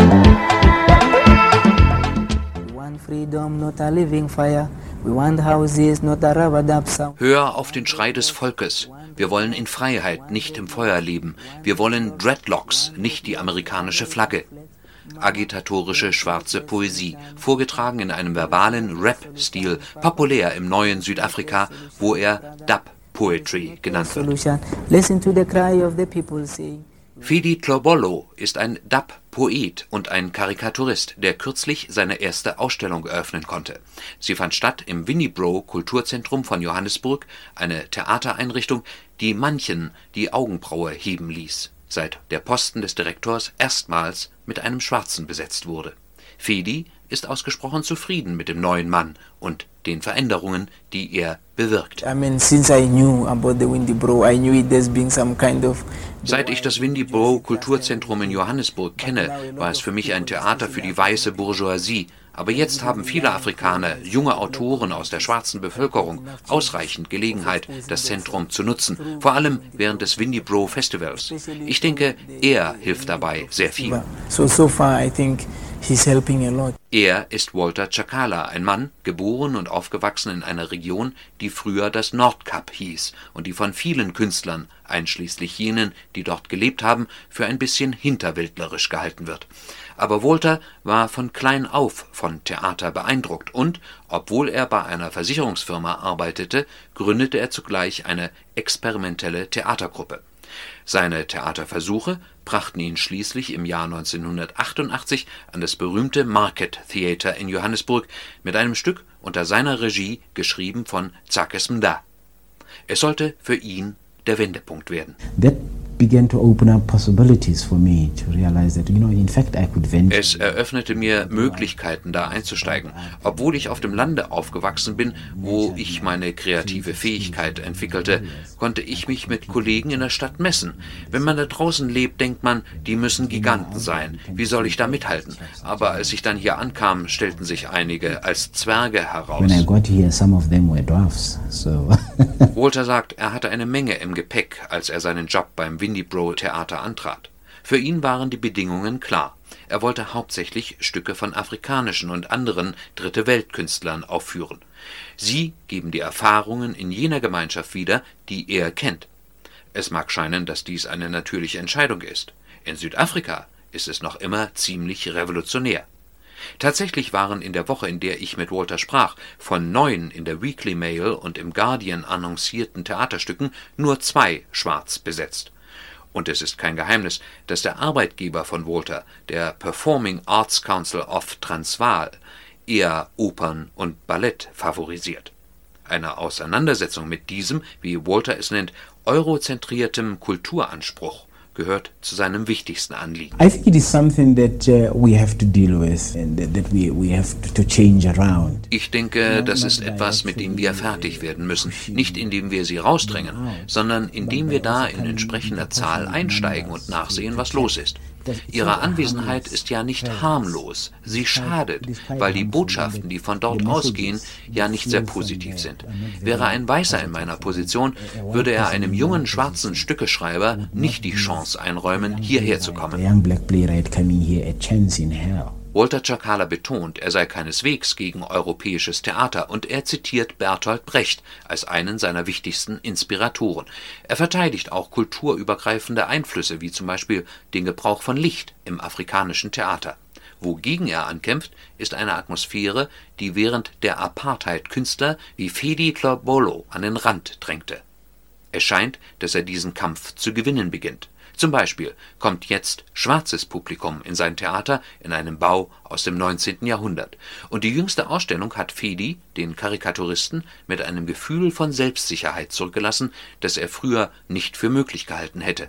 Hör auf den Schrei des Volkes. Wir wollen in Freiheit, nicht im Feuer leben. Wir wollen Dreadlocks, nicht die amerikanische Flagge. Agitatorische schwarze Poesie, vorgetragen in einem verbalen Rap-Stil, populär im neuen Südafrika, wo er Dub Poetry genannt wird. Fidi Tlobollo ist ein Dub-Poet und ein Karikaturist, der kürzlich seine erste Ausstellung eröffnen konnte. Sie fand statt im Winnibro Kulturzentrum von Johannesburg, eine Theatereinrichtung, die manchen die Augenbraue heben ließ, seit der Posten des Direktors erstmals mit einem Schwarzen besetzt wurde. Fidi ist ausgesprochen zufrieden mit dem neuen Mann und den Veränderungen, die er bewirkt. Seit ich das Winnibro Kulturzentrum in Johannesburg kenne, war es für mich ein Theater für die weiße Bourgeoisie, Aber jetzt haben viele Afrikaner, junge Autoren aus der schwarzen Bevölkerung, ausreichend Gelegenheit, das Zentrum zu nutzen, vor allem während des Windybro Festivals. Ich denke, er hilft dabei sehr viel. So far I think he's helping a lot. Er ist Walter Chakala, ein Mann, geboren und aufgewachsen in einer Region, die früher das Nordkap hieß und die von vielen Künstlern, einschließlich jenen, die dort gelebt haben, für ein bisschen hinterwäldlerisch gehalten wird. Aber Walter war von klein auf von Theater beeindruckt und, obwohl er bei einer Versicherungsfirma arbeitete, gründete er zugleich eine experimentelle Theatergruppe. Seine Theaterversuche brachten ihn schließlich im Jahr 1988 an das berühmte Market Theater in Johannesburg mit einem Stück unter seiner Regie, geschrieben von Tsakes Mda. Es sollte für ihn der Wendepunkt werden. Es eröffnete mir Möglichkeiten, da einzusteigen, obwohl ich auf dem Lande aufgewachsen bin, wo ich meine kreative Fähigkeit entwickelte, konnte ich mich mit Kollegen in der Stadt messen. Wenn man da draußen lebt, denkt man, die müssen Giganten sein. Wie soll ich da mithalten? Aber als ich dann hier ankam, stellten sich einige als Zwerge heraus. Walter sagt, er hatte eine Menge im Gepäck, als er seinen Job beim Windybro Theater antrat. Für ihn waren die Bedingungen klar. Er wollte hauptsächlich Stücke von afrikanischen und anderen Dritte-Welt-Künstlern aufführen. Sie geben die Erfahrungen in jener Gemeinschaft wieder, die er kennt. Es mag scheinen, dass dies eine natürliche Entscheidung ist. In Südafrika ist es noch immer ziemlich revolutionär. Tatsächlich waren in der Woche, in der ich mit Walter sprach, von 9 in der Weekly Mail und im Guardian annoncierten Theaterstücken nur 2 schwarz besetzt. Und es ist kein Geheimnis, dass der Arbeitgeber von Walter, der Performing Arts Council of Transvaal, eher Opern und Ballett favorisiert. Eine Auseinandersetzung mit diesem, wie Walter es nennt, eurozentriertem Kulturanspruch gehört zu seinem wichtigsten Anliegen. I think it is something that we have to deal with and that we have to change around. Ich denke, das ist etwas, mit dem wir fertig werden müssen. Nicht indem wir sie rausdrängen, sondern indem wir da in entsprechender Zahl einsteigen und nachsehen, was los ist. Ihre Anwesenheit ist ja nicht harmlos, sie schadet, weil die Botschaften, die von dort ausgehen, ja nicht sehr positiv sind. Wäre ein Weißer in meiner Position, würde er einem jungen schwarzen Stückeschreiber nicht die Chance einräumen, hierher zu kommen. Walter Chakala betont, er sei keineswegs gegen europäisches Theater und er zitiert Bertolt Brecht als einen seiner wichtigsten Inspiratoren. Er verteidigt auch kulturübergreifende Einflüsse, wie zum Beispiel den Gebrauch von Licht im afrikanischen Theater. Wogegen er ankämpft, ist eine Atmosphäre, die während der Apartheid Künstler wie Fedi Tlobolo an den Rand drängte. Es scheint, dass er diesen Kampf zu gewinnen beginnt. Zum Beispiel kommt jetzt schwarzes Publikum in sein Theater in einem Bau aus dem 19. Jahrhundert. Und die jüngste Ausstellung hat Fedi, den Karikaturisten, mit einem Gefühl von Selbstsicherheit zurückgelassen, das er früher nicht für möglich gehalten hätte.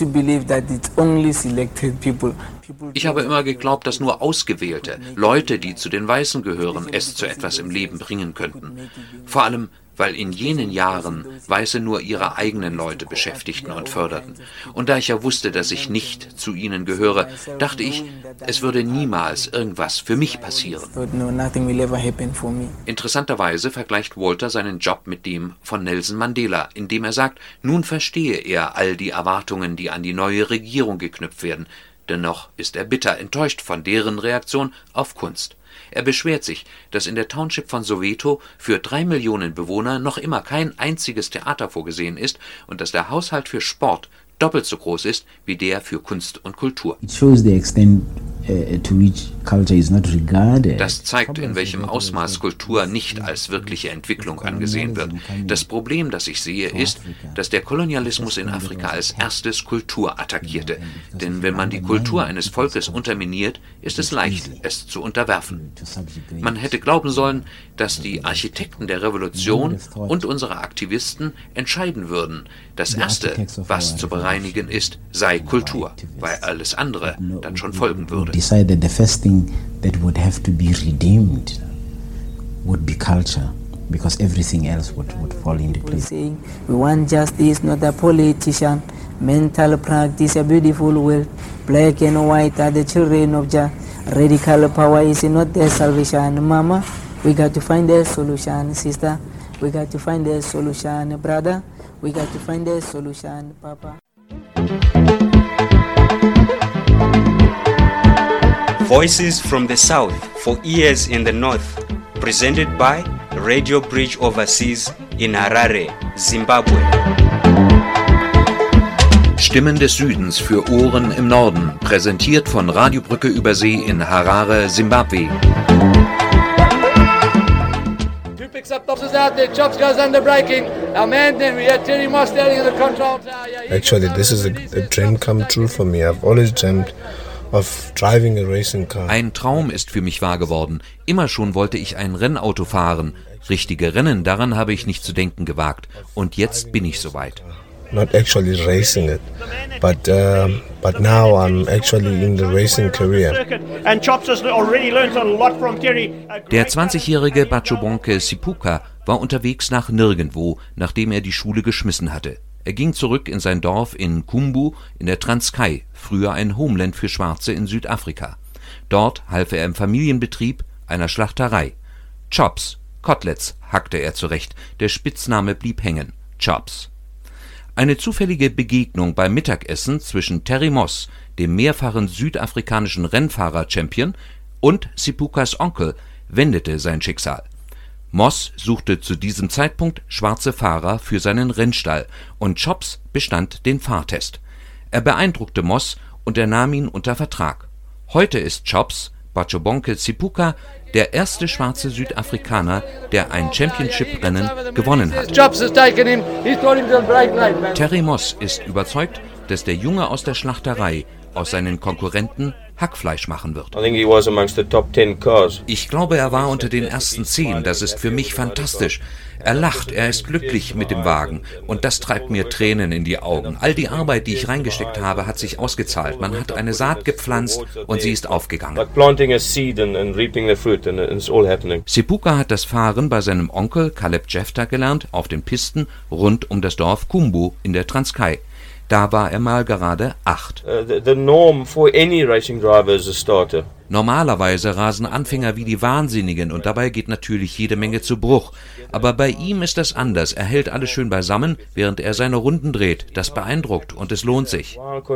Ich habe immer geglaubt, dass nur Ausgewählte, Leute, die zu den Weißen gehören, es zu etwas im Leben bringen könnten. Vor allem, weil in jenen Jahren Weiße nur ihre eigenen Leute beschäftigten und förderten. Und da ich ja wusste, dass ich nicht zu ihnen gehöre, dachte ich, es würde niemals irgendwas für mich passieren. Interessanterweise vergleicht Walter seinen Job mit dem von Nelson Mandela, indem er sagt, nun verstehe er all die Erwartungen, die an die neue Regierung geknüpft werden. Dennoch ist er bitter enttäuscht von deren Reaktion auf Kunst. Er beschwert sich, dass in der Township von Soweto für 3 Millionen Bewohner noch immer kein einziges Theater vorgesehen ist und dass der Haushalt für Sport doppelt so groß ist wie der für Kunst und Kultur. Das zeigt, in welchem Ausmaß Kultur nicht als wirkliche Entwicklung angesehen wird. Das Problem, das ich sehe, ist, dass der Kolonialismus in Afrika als erstes Kultur attackierte. Denn wenn man die Kultur eines Volkes unterminiert, ist es leicht, es zu unterwerfen. Man hätte glauben sollen, dass die Architekten der Revolution und unsere Aktivisten entscheiden würden. Das Erste, was zu bereinigen ist, sei Kultur, weil alles andere dann schon folgen würde. Decided the first thing that would have to be redeemed would be culture, because everything else would fall into place. We want justice, not a politician. Mental practice, a beautiful world. Black and white are the children of Jah. Radical power is not the salvation, Mama. We got to find a solution, sister. We got to find a solution, brother. We got to find a solution, Papa. Voices from the South for ears in the North. Presented by Radio Bridge Overseas in Harare, Zimbabwe. Stimmen des Südens für Ohren im Norden. Präsentiert von Radiobrücke Übersee in Harare, Zimbabwe. Actually, this is a dream come true for me. I've always dreamt of driving a racing car. Ein Traum ist für mich wahr geworden. Immer schon wollte ich ein Rennauto fahren. Richtige Rennen, daran habe ich nicht zu denken gewagt. Und jetzt bin ich soweit. Not actually racing it, but now I'm actually in the racing career. Der 20-jährige Bachobonke Sipuka war unterwegs nach nirgendwo, nachdem er die Schule geschmissen hatte. Er ging zurück in sein Dorf in Kumbu in der Transkei, früher ein Homeland für Schwarze in Südafrika. Dort half er im Familienbetrieb einer Schlachterei. Chops, Koteletts, hackte er zurecht, der Spitzname blieb hängen, Chops. Eine zufällige Begegnung beim Mittagessen zwischen Terry Moss, dem mehrfachen südafrikanischen Rennfahrer-Champion, und Sipukas Onkel wendete sein Schicksal. Moss suchte zu diesem Zeitpunkt schwarze Fahrer für seinen Rennstall und Chops bestand den Fahrtest. Er beeindruckte Moss und er nahm ihn unter Vertrag. Heute ist Chops, Bachobonke Sipuka, der erste schwarze Südafrikaner, der ein Championship-Rennen gewonnen hat. Terry Moss ist überzeugt, dass der Junge aus der Schlachterei aus seinen Konkurrenten Hackfleisch machen wird. Ich glaube, er war unter den ersten 10. Das ist für mich fantastisch. Er lacht, er ist glücklich mit dem Wagen und das treibt mir Tränen in die Augen. All die Arbeit, die ich reingesteckt habe, hat sich ausgezahlt. Man hat eine Saat gepflanzt und sie ist aufgegangen. Sipuka hat das Fahren bei seinem Onkel Caleb Jefter gelernt, auf den Pisten rund um das Dorf Kumbu in der Transkei. Da war er mal gerade 8. Normalerweise rasen Anfänger wie die Wahnsinnigen und dabei geht natürlich jede Menge zu Bruch. Aber bei ihm ist das anders. Er hält alles schön beisammen, während er seine Runden dreht. Das beeindruckt und es lohnt sich.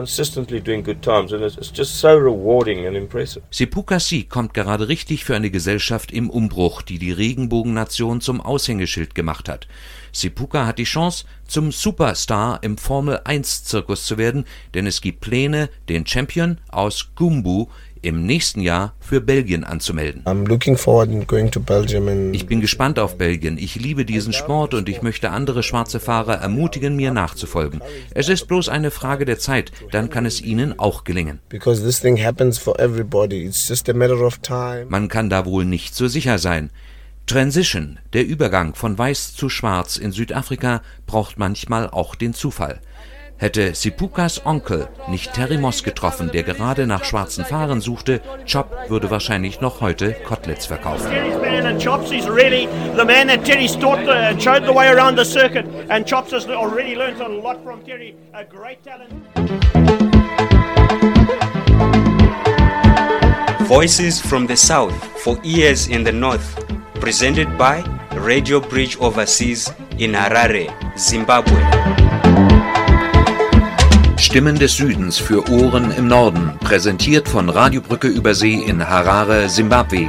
Sipuka Sieg kommt gerade richtig für eine Gesellschaft im Umbruch, die die Regenbogennation zum Aushängeschild gemacht hat. Sipuka hat die Chance, zum Superstar im Formel-1-Zirkus zu werden, denn es gibt Pläne, den Champion aus Kumbu im nächsten Jahr für Belgien anzumelden. Ich bin gespannt auf Belgien. Ich liebe diesen Sport und ich möchte andere schwarze Fahrer ermutigen, mir nachzufolgen. Es ist bloß eine Frage der Zeit, dann kann es ihnen auch gelingen. Man kann da wohl nicht so sicher sein. Transition, der Übergang von weiß zu schwarz in Südafrika, braucht manchmal auch den Zufall. Hätte Sipukas Onkel nicht Terry Moss getroffen, der gerade nach schwarzen Fahrern suchte, Chop würde wahrscheinlich noch heute Koteletts verkaufen. Voices from the South for ears in the North. Presented by Radio Bridge Overseas in Harare, Zimbabwe. Stimmen des Südens für Ohren im Norden. Präsentiert von Radiobrücke Übersee in Harare, Zimbabwe.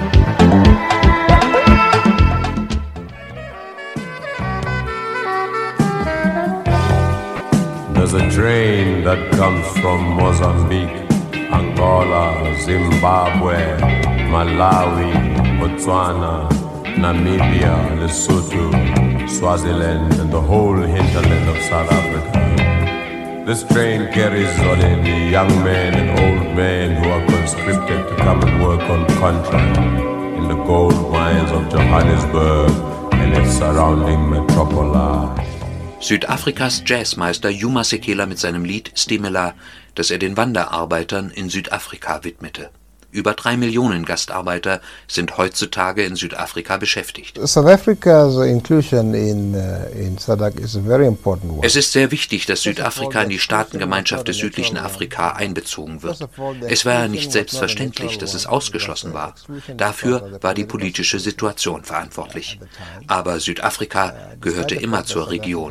There's a train that comes from Mozambique, Angola, Zimbabwe, Malawi, Botswana, Namibia, Lesotho, Swaziland, and the whole hinterland of South Africa. This train carries on it the young men and old men who are conscripted to come and work on contract in the gold mines of Johannesburg and its surrounding metropoli. Südafrikas Jazzmeister Yuma Sekela mit seinem Lied Stimela, das er den Wanderarbeitern in Südafrika widmete. Über 3 Millionen Gastarbeiter sind heutzutage in Südafrika beschäftigt. South Africa's inclusion in SADC is a very important one. Es ist sehr wichtig, dass Südafrika in die Staatengemeinschaft des südlichen Afrika einbezogen wird. Es war ja nicht selbstverständlich, dass es ausgeschlossen war. Dafür war die politische Situation verantwortlich. Aber Südafrika gehörte immer zur Region.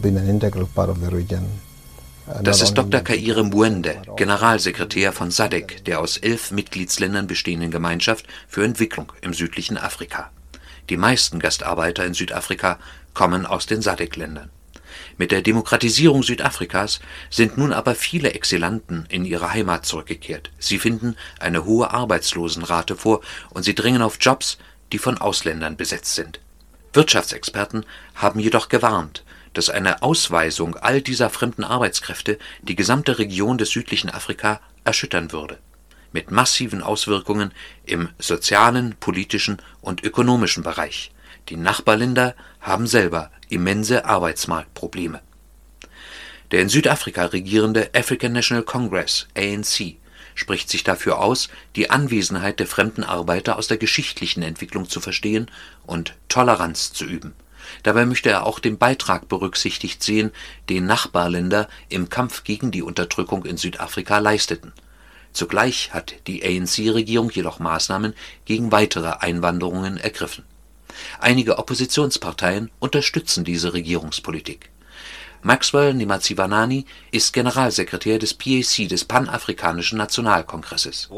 Das ist Dr. Kaire Mwende, Generalsekretär von SADC, der aus 11 Mitgliedsländern bestehenden Gemeinschaft für Entwicklung im südlichen Afrika. Die meisten Gastarbeiter in Südafrika kommen aus den SADC-Ländern. Mit der Demokratisierung Südafrikas sind nun aber viele Exilanten in ihre Heimat zurückgekehrt. Sie finden eine hohe Arbeitslosenrate vor und sie dringen auf Jobs, die von Ausländern besetzt sind. Wirtschaftsexperten haben jedoch gewarnt, dass eine Ausweisung all dieser fremden Arbeitskräfte die gesamte Region des südlichen Afrika erschüttern würde, mit massiven Auswirkungen im sozialen, politischen und ökonomischen Bereich. Die Nachbarländer haben selber immense Arbeitsmarktprobleme. Der in Südafrika regierende African National Congress, ANC, spricht sich dafür aus, die Anwesenheit der fremden Arbeiter aus der geschichtlichen Entwicklung zu verstehen und Toleranz zu üben. Dabei möchte er auch den Beitrag berücksichtigt sehen, den Nachbarländer im Kampf gegen die Unterdrückung in Südafrika leisteten. Zugleich hat die ANC-Regierung jedoch Maßnahmen gegen weitere Einwanderungen ergriffen. Einige Oppositionsparteien unterstützen diese Regierungspolitik. Maxwell Nematsivanani ist Generalsekretär des PAC, des Panafrikanischen Nationalkongresses.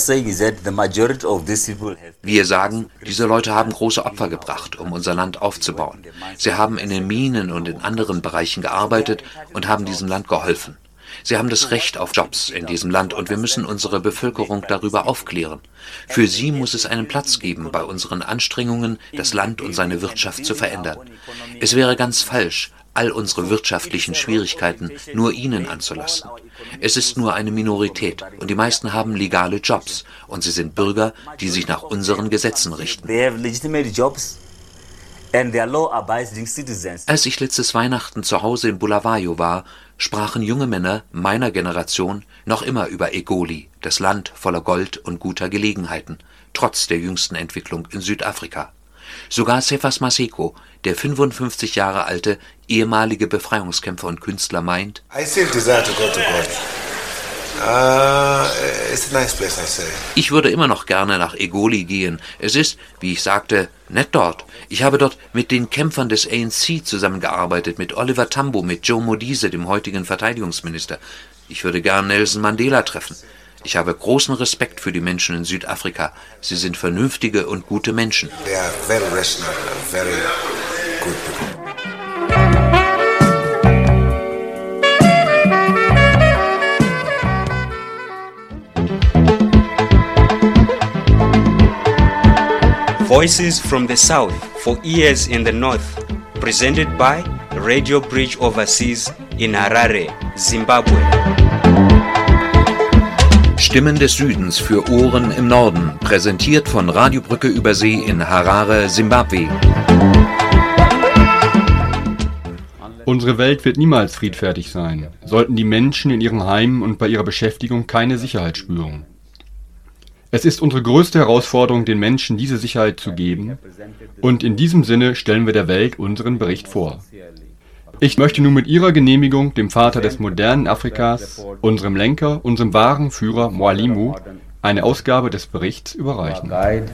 Wir sagen, diese Leute haben große Opfer gebracht, um unser Land aufzubauen. Sie haben in den Minen und in anderen Bereichen gearbeitet und haben diesem Land geholfen. Sie haben das Recht auf Jobs in diesem Land und wir müssen unsere Bevölkerung darüber aufklären. Für sie muss es einen Platz geben bei unseren Anstrengungen, das Land und seine Wirtschaft zu verändern. Es wäre ganz falsch, all unsere wirtschaftlichen Schwierigkeiten nur ihnen anzulasten. Es ist nur eine Minorität und die meisten haben legale Jobs und sie sind Bürger, die sich nach unseren Gesetzen richten. Als ich letztes Weihnachten zu Hause in Bulawayo war, sprachen junge Männer meiner Generation noch immer über Egoli, das Land voller Gold und guter Gelegenheiten, trotz der jüngsten Entwicklung in Südafrika. Sogar Cephas Maseko, der 55 Jahre alte ehemalige Befreiungskämpfer und Künstler, meint: Ich würde immer noch gerne nach Egoli gehen. Es ist, wie ich sagte, nett dort. Ich habe dort mit den Kämpfern des ANC zusammengearbeitet, mit Oliver Tambo, mit Joe Modise, dem heutigen Verteidigungsminister. Ich würde gern Nelson Mandela treffen. Ich habe großen Respekt für die Menschen in Südafrika. Sie sind vernünftige und gute Menschen. They are very rational, very good people. Voices from the South for Ears in the North, presented by Radio Bridge Overseas in Harare, Zimbabwe. Stimmen des Südens für Ohren im Norden, präsentiert von Radiobrücke über See in Harare, Zimbabwe. Unsere Welt wird niemals friedfertig sein, sollten die Menschen in ihren Heimen und bei ihrer Beschäftigung keine Sicherheit spüren. Es ist unsere größte Herausforderung, den Menschen diese Sicherheit zu geben, und in diesem Sinne stellen wir der Welt unseren Bericht vor. Ich möchte nun mit Ihrer Genehmigung dem Vater des modernen Afrikas, unserem Lenker, unserem wahren Führer Mwalimu, eine Ausgabe des Berichts überreichen.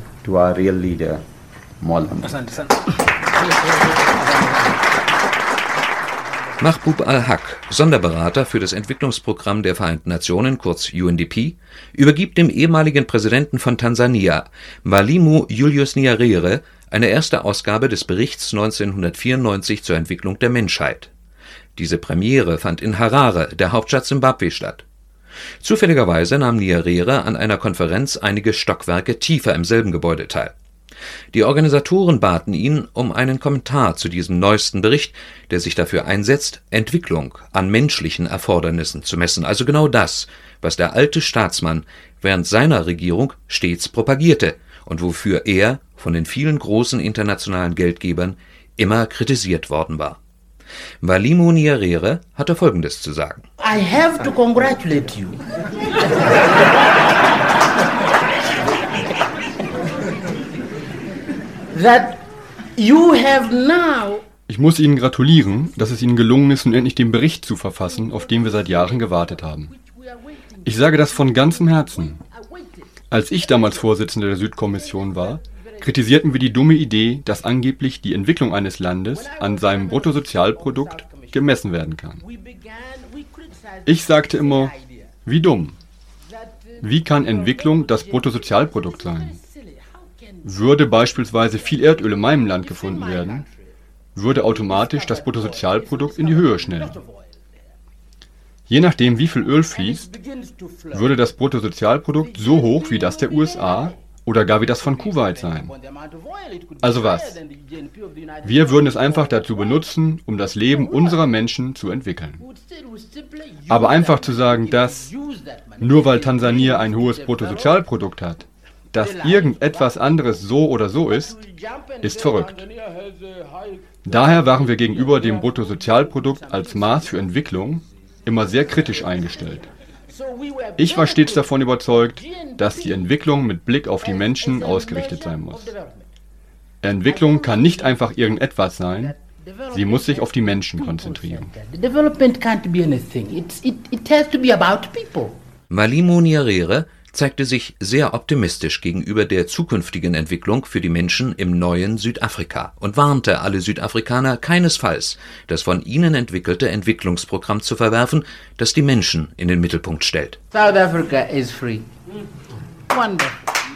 Mahbub al-Haq, Sonderberater für das Entwicklungsprogramm der Vereinten Nationen, kurz UNDP, übergibt dem ehemaligen Präsidenten von Tansania, Mwalimu Julius Nyerere, eine erste Ausgabe des Berichts 1994 zur Entwicklung der Menschheit. Diese Premiere fand in Harare, der Hauptstadt Simbabwe, statt. Zufälligerweise nahm Nyerere an einer Konferenz einige Stockwerke tiefer im selben Gebäude teil. Die Organisatoren baten ihn um einen Kommentar zu diesem neuesten Bericht, der sich dafür einsetzt, Entwicklung an menschlichen Erfordernissen zu messen, also genau das, was der alte Staatsmann während seiner Regierung stets propagierte und wofür er von den vielen großen internationalen Geldgebern immer kritisiert worden war. Mwalimu Nyerere hatte Folgendes zu sagen: I have to congratulate you. that you have now. Ich muss Ihnen gratulieren, dass es Ihnen gelungen ist, nun endlich den Bericht zu verfassen, auf den wir seit Jahren gewartet haben. Ich sage das von ganzem Herzen. Als ich damals Vorsitzender der Südkommission war, kritisierten wir die dumme Idee, dass angeblich die Entwicklung eines Landes an seinem Bruttosozialprodukt gemessen werden kann. Ich sagte immer, wie dumm. Wie kann Entwicklung das Bruttosozialprodukt sein? Würde beispielsweise viel Erdöl in meinem Land gefunden werden, würde automatisch das Bruttosozialprodukt in die Höhe schnellen. Je nachdem, wie viel Öl fließt, würde das Bruttosozialprodukt so hoch wie das der USA oder gar wie das von Kuwait sein. Also was? Wir würden es einfach dazu benutzen, um das Leben unserer Menschen zu entwickeln. Aber einfach zu sagen, dass, nur weil Tansania ein hohes Bruttosozialprodukt hat, dass irgendetwas anderes so oder so ist verrückt. Daher waren wir gegenüber dem Bruttosozialprodukt als Maß für Entwicklung immer sehr kritisch eingestellt. Ich war stets davon überzeugt, dass die Entwicklung mit Blick auf die Menschen ausgerichtet sein muss. Entwicklung kann nicht einfach irgendetwas sein, sie muss sich auf die Menschen konzentrieren. Malimo Nyerere zeigte sich sehr optimistisch gegenüber der zukünftigen Entwicklung für die Menschen im neuen Südafrika und warnte alle Südafrikaner keinesfalls, das von ihnen entwickelte Entwicklungsprogramm zu verwerfen, das die Menschen in den Mittelpunkt stellt. South Africa is free. Wonderful.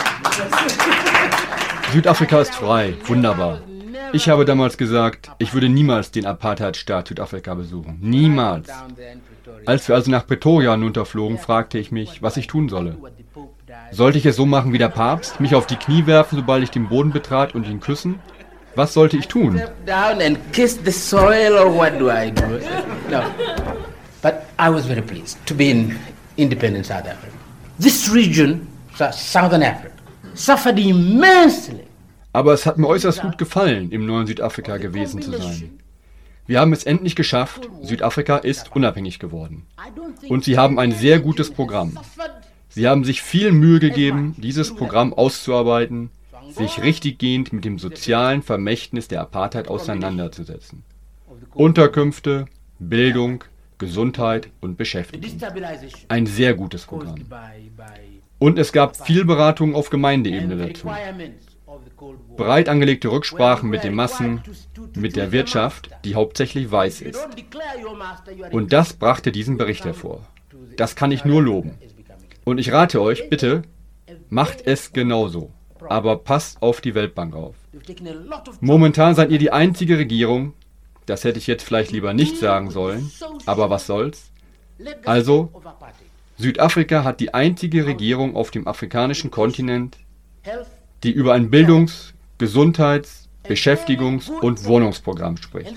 Südafrika ist frei, wunderbar. Ich habe damals gesagt, ich würde niemals den Apartheidstaat Südafrika besuchen. Niemals. Als wir also nach Pretoria hinunterflogen, fragte ich mich, was ich tun solle. Sollte ich es so machen wie der Papst, mich auf die Knie werfen, sobald ich den Boden betrat und ihn küssen? Was sollte ich tun? Down and kiss the soil, or what do I do? No. But I was very pleased to be in independent South Africa. This region, Southern Africa, suffered immensely. Aber es hat mir äußerst gut gefallen, im neuen Südafrika gewesen zu sein. Wir haben es endlich geschafft, Südafrika ist unabhängig geworden. Und sie haben ein sehr gutes Programm. Sie haben sich viel Mühe gegeben, dieses Programm auszuarbeiten, sich richtiggehend mit dem sozialen Vermächtnis der Apartheid auseinanderzusetzen. Unterkünfte, Bildung, Gesundheit und Beschäftigung. Ein sehr gutes Programm. Und es gab viel Beratung auf Gemeindeebene dazu. Breit angelegte Rücksprachen mit den Massen, mit der Wirtschaft, die hauptsächlich weiß ist. Und das brachte diesen Bericht hervor. Das kann ich nur loben. Und ich rate euch, bitte, macht es genauso. Aber passt auf die Weltbank auf. Momentan seid ihr die einzige Regierung, das hätte ich jetzt vielleicht lieber nicht sagen sollen, aber was soll's? Also, Südafrika hat die einzige Regierung auf dem afrikanischen Kontinent, die über ein Bildungs-, Gesundheits-, Beschäftigungs- und Wohnungsprogramm spricht.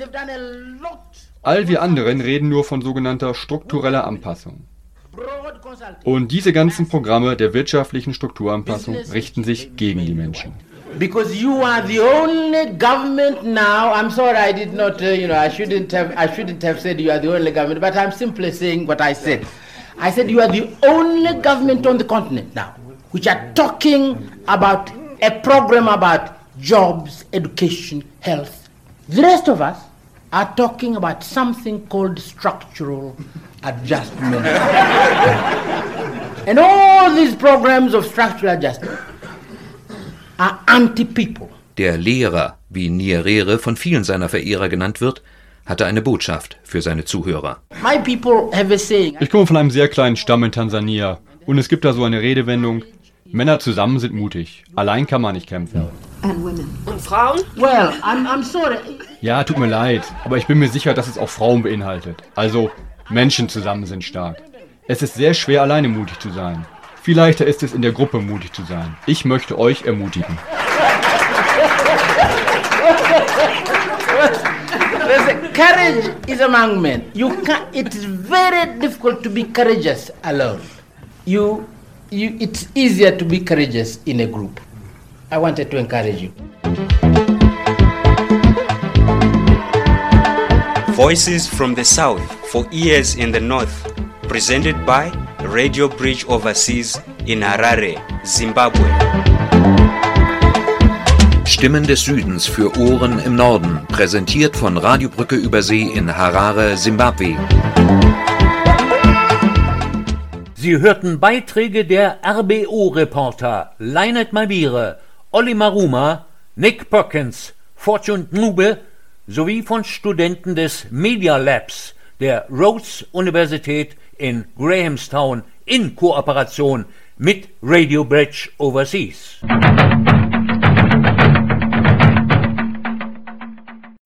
All wir anderen reden nur von sogenannter struktureller Anpassung. Und diese ganzen Programme der wirtschaftlichen Strukturanpassung richten sich gegen die Menschen. Because you are the only government now. I'm sorry, I did not. I shouldn't have said you are the only government. But I'm simply saying what I said. I said you are the only government on the continent now, which are talking about a program about jobs, education, health. The rest of us are talking about something called structural adjustment. And all these programs of structural adjustment are anti-people. Der Lehrer, wie Nyerere von vielen seiner Verehrer genannt wird, hatte eine Botschaft für seine Zuhörer. My people have a saying. Ich komme von einem sehr kleinen Stamm in Tansania und es gibt da so eine Redewendung: Männer zusammen sind mutig, allein kann man nicht kämpfen. Und Frauen? Well, I'm sorry. Ja, tut mir leid, aber ich bin mir sicher, dass es auch Frauen beinhaltet. Also, Menschen zusammen sind stark. Es ist sehr schwer, alleine mutig zu sein. Viel leichter ist es, in der Gruppe mutig zu sein. Ich möchte euch ermutigen. Courage is among men. It is very difficult to be courageous alone. It's easier to be courageous in a group. I wanted to encourage you. Voices from the South for ears in the North. Presented by Radio Bridge Overseas in Harare, Zimbabwe. Stimmen des Südens für Ohren im Norden, präsentiert von Radio Brücke über See in Harare, Simbabwe. Sie hörten Beiträge der RBO-Reporter Leinert Mabire, Olli Maruma, Nick Perkins, Fortune Dnube sowie von Studenten des Media Labs der Rhodes Universität in Grahamstown in Kooperation mit Radio Bridge Overseas.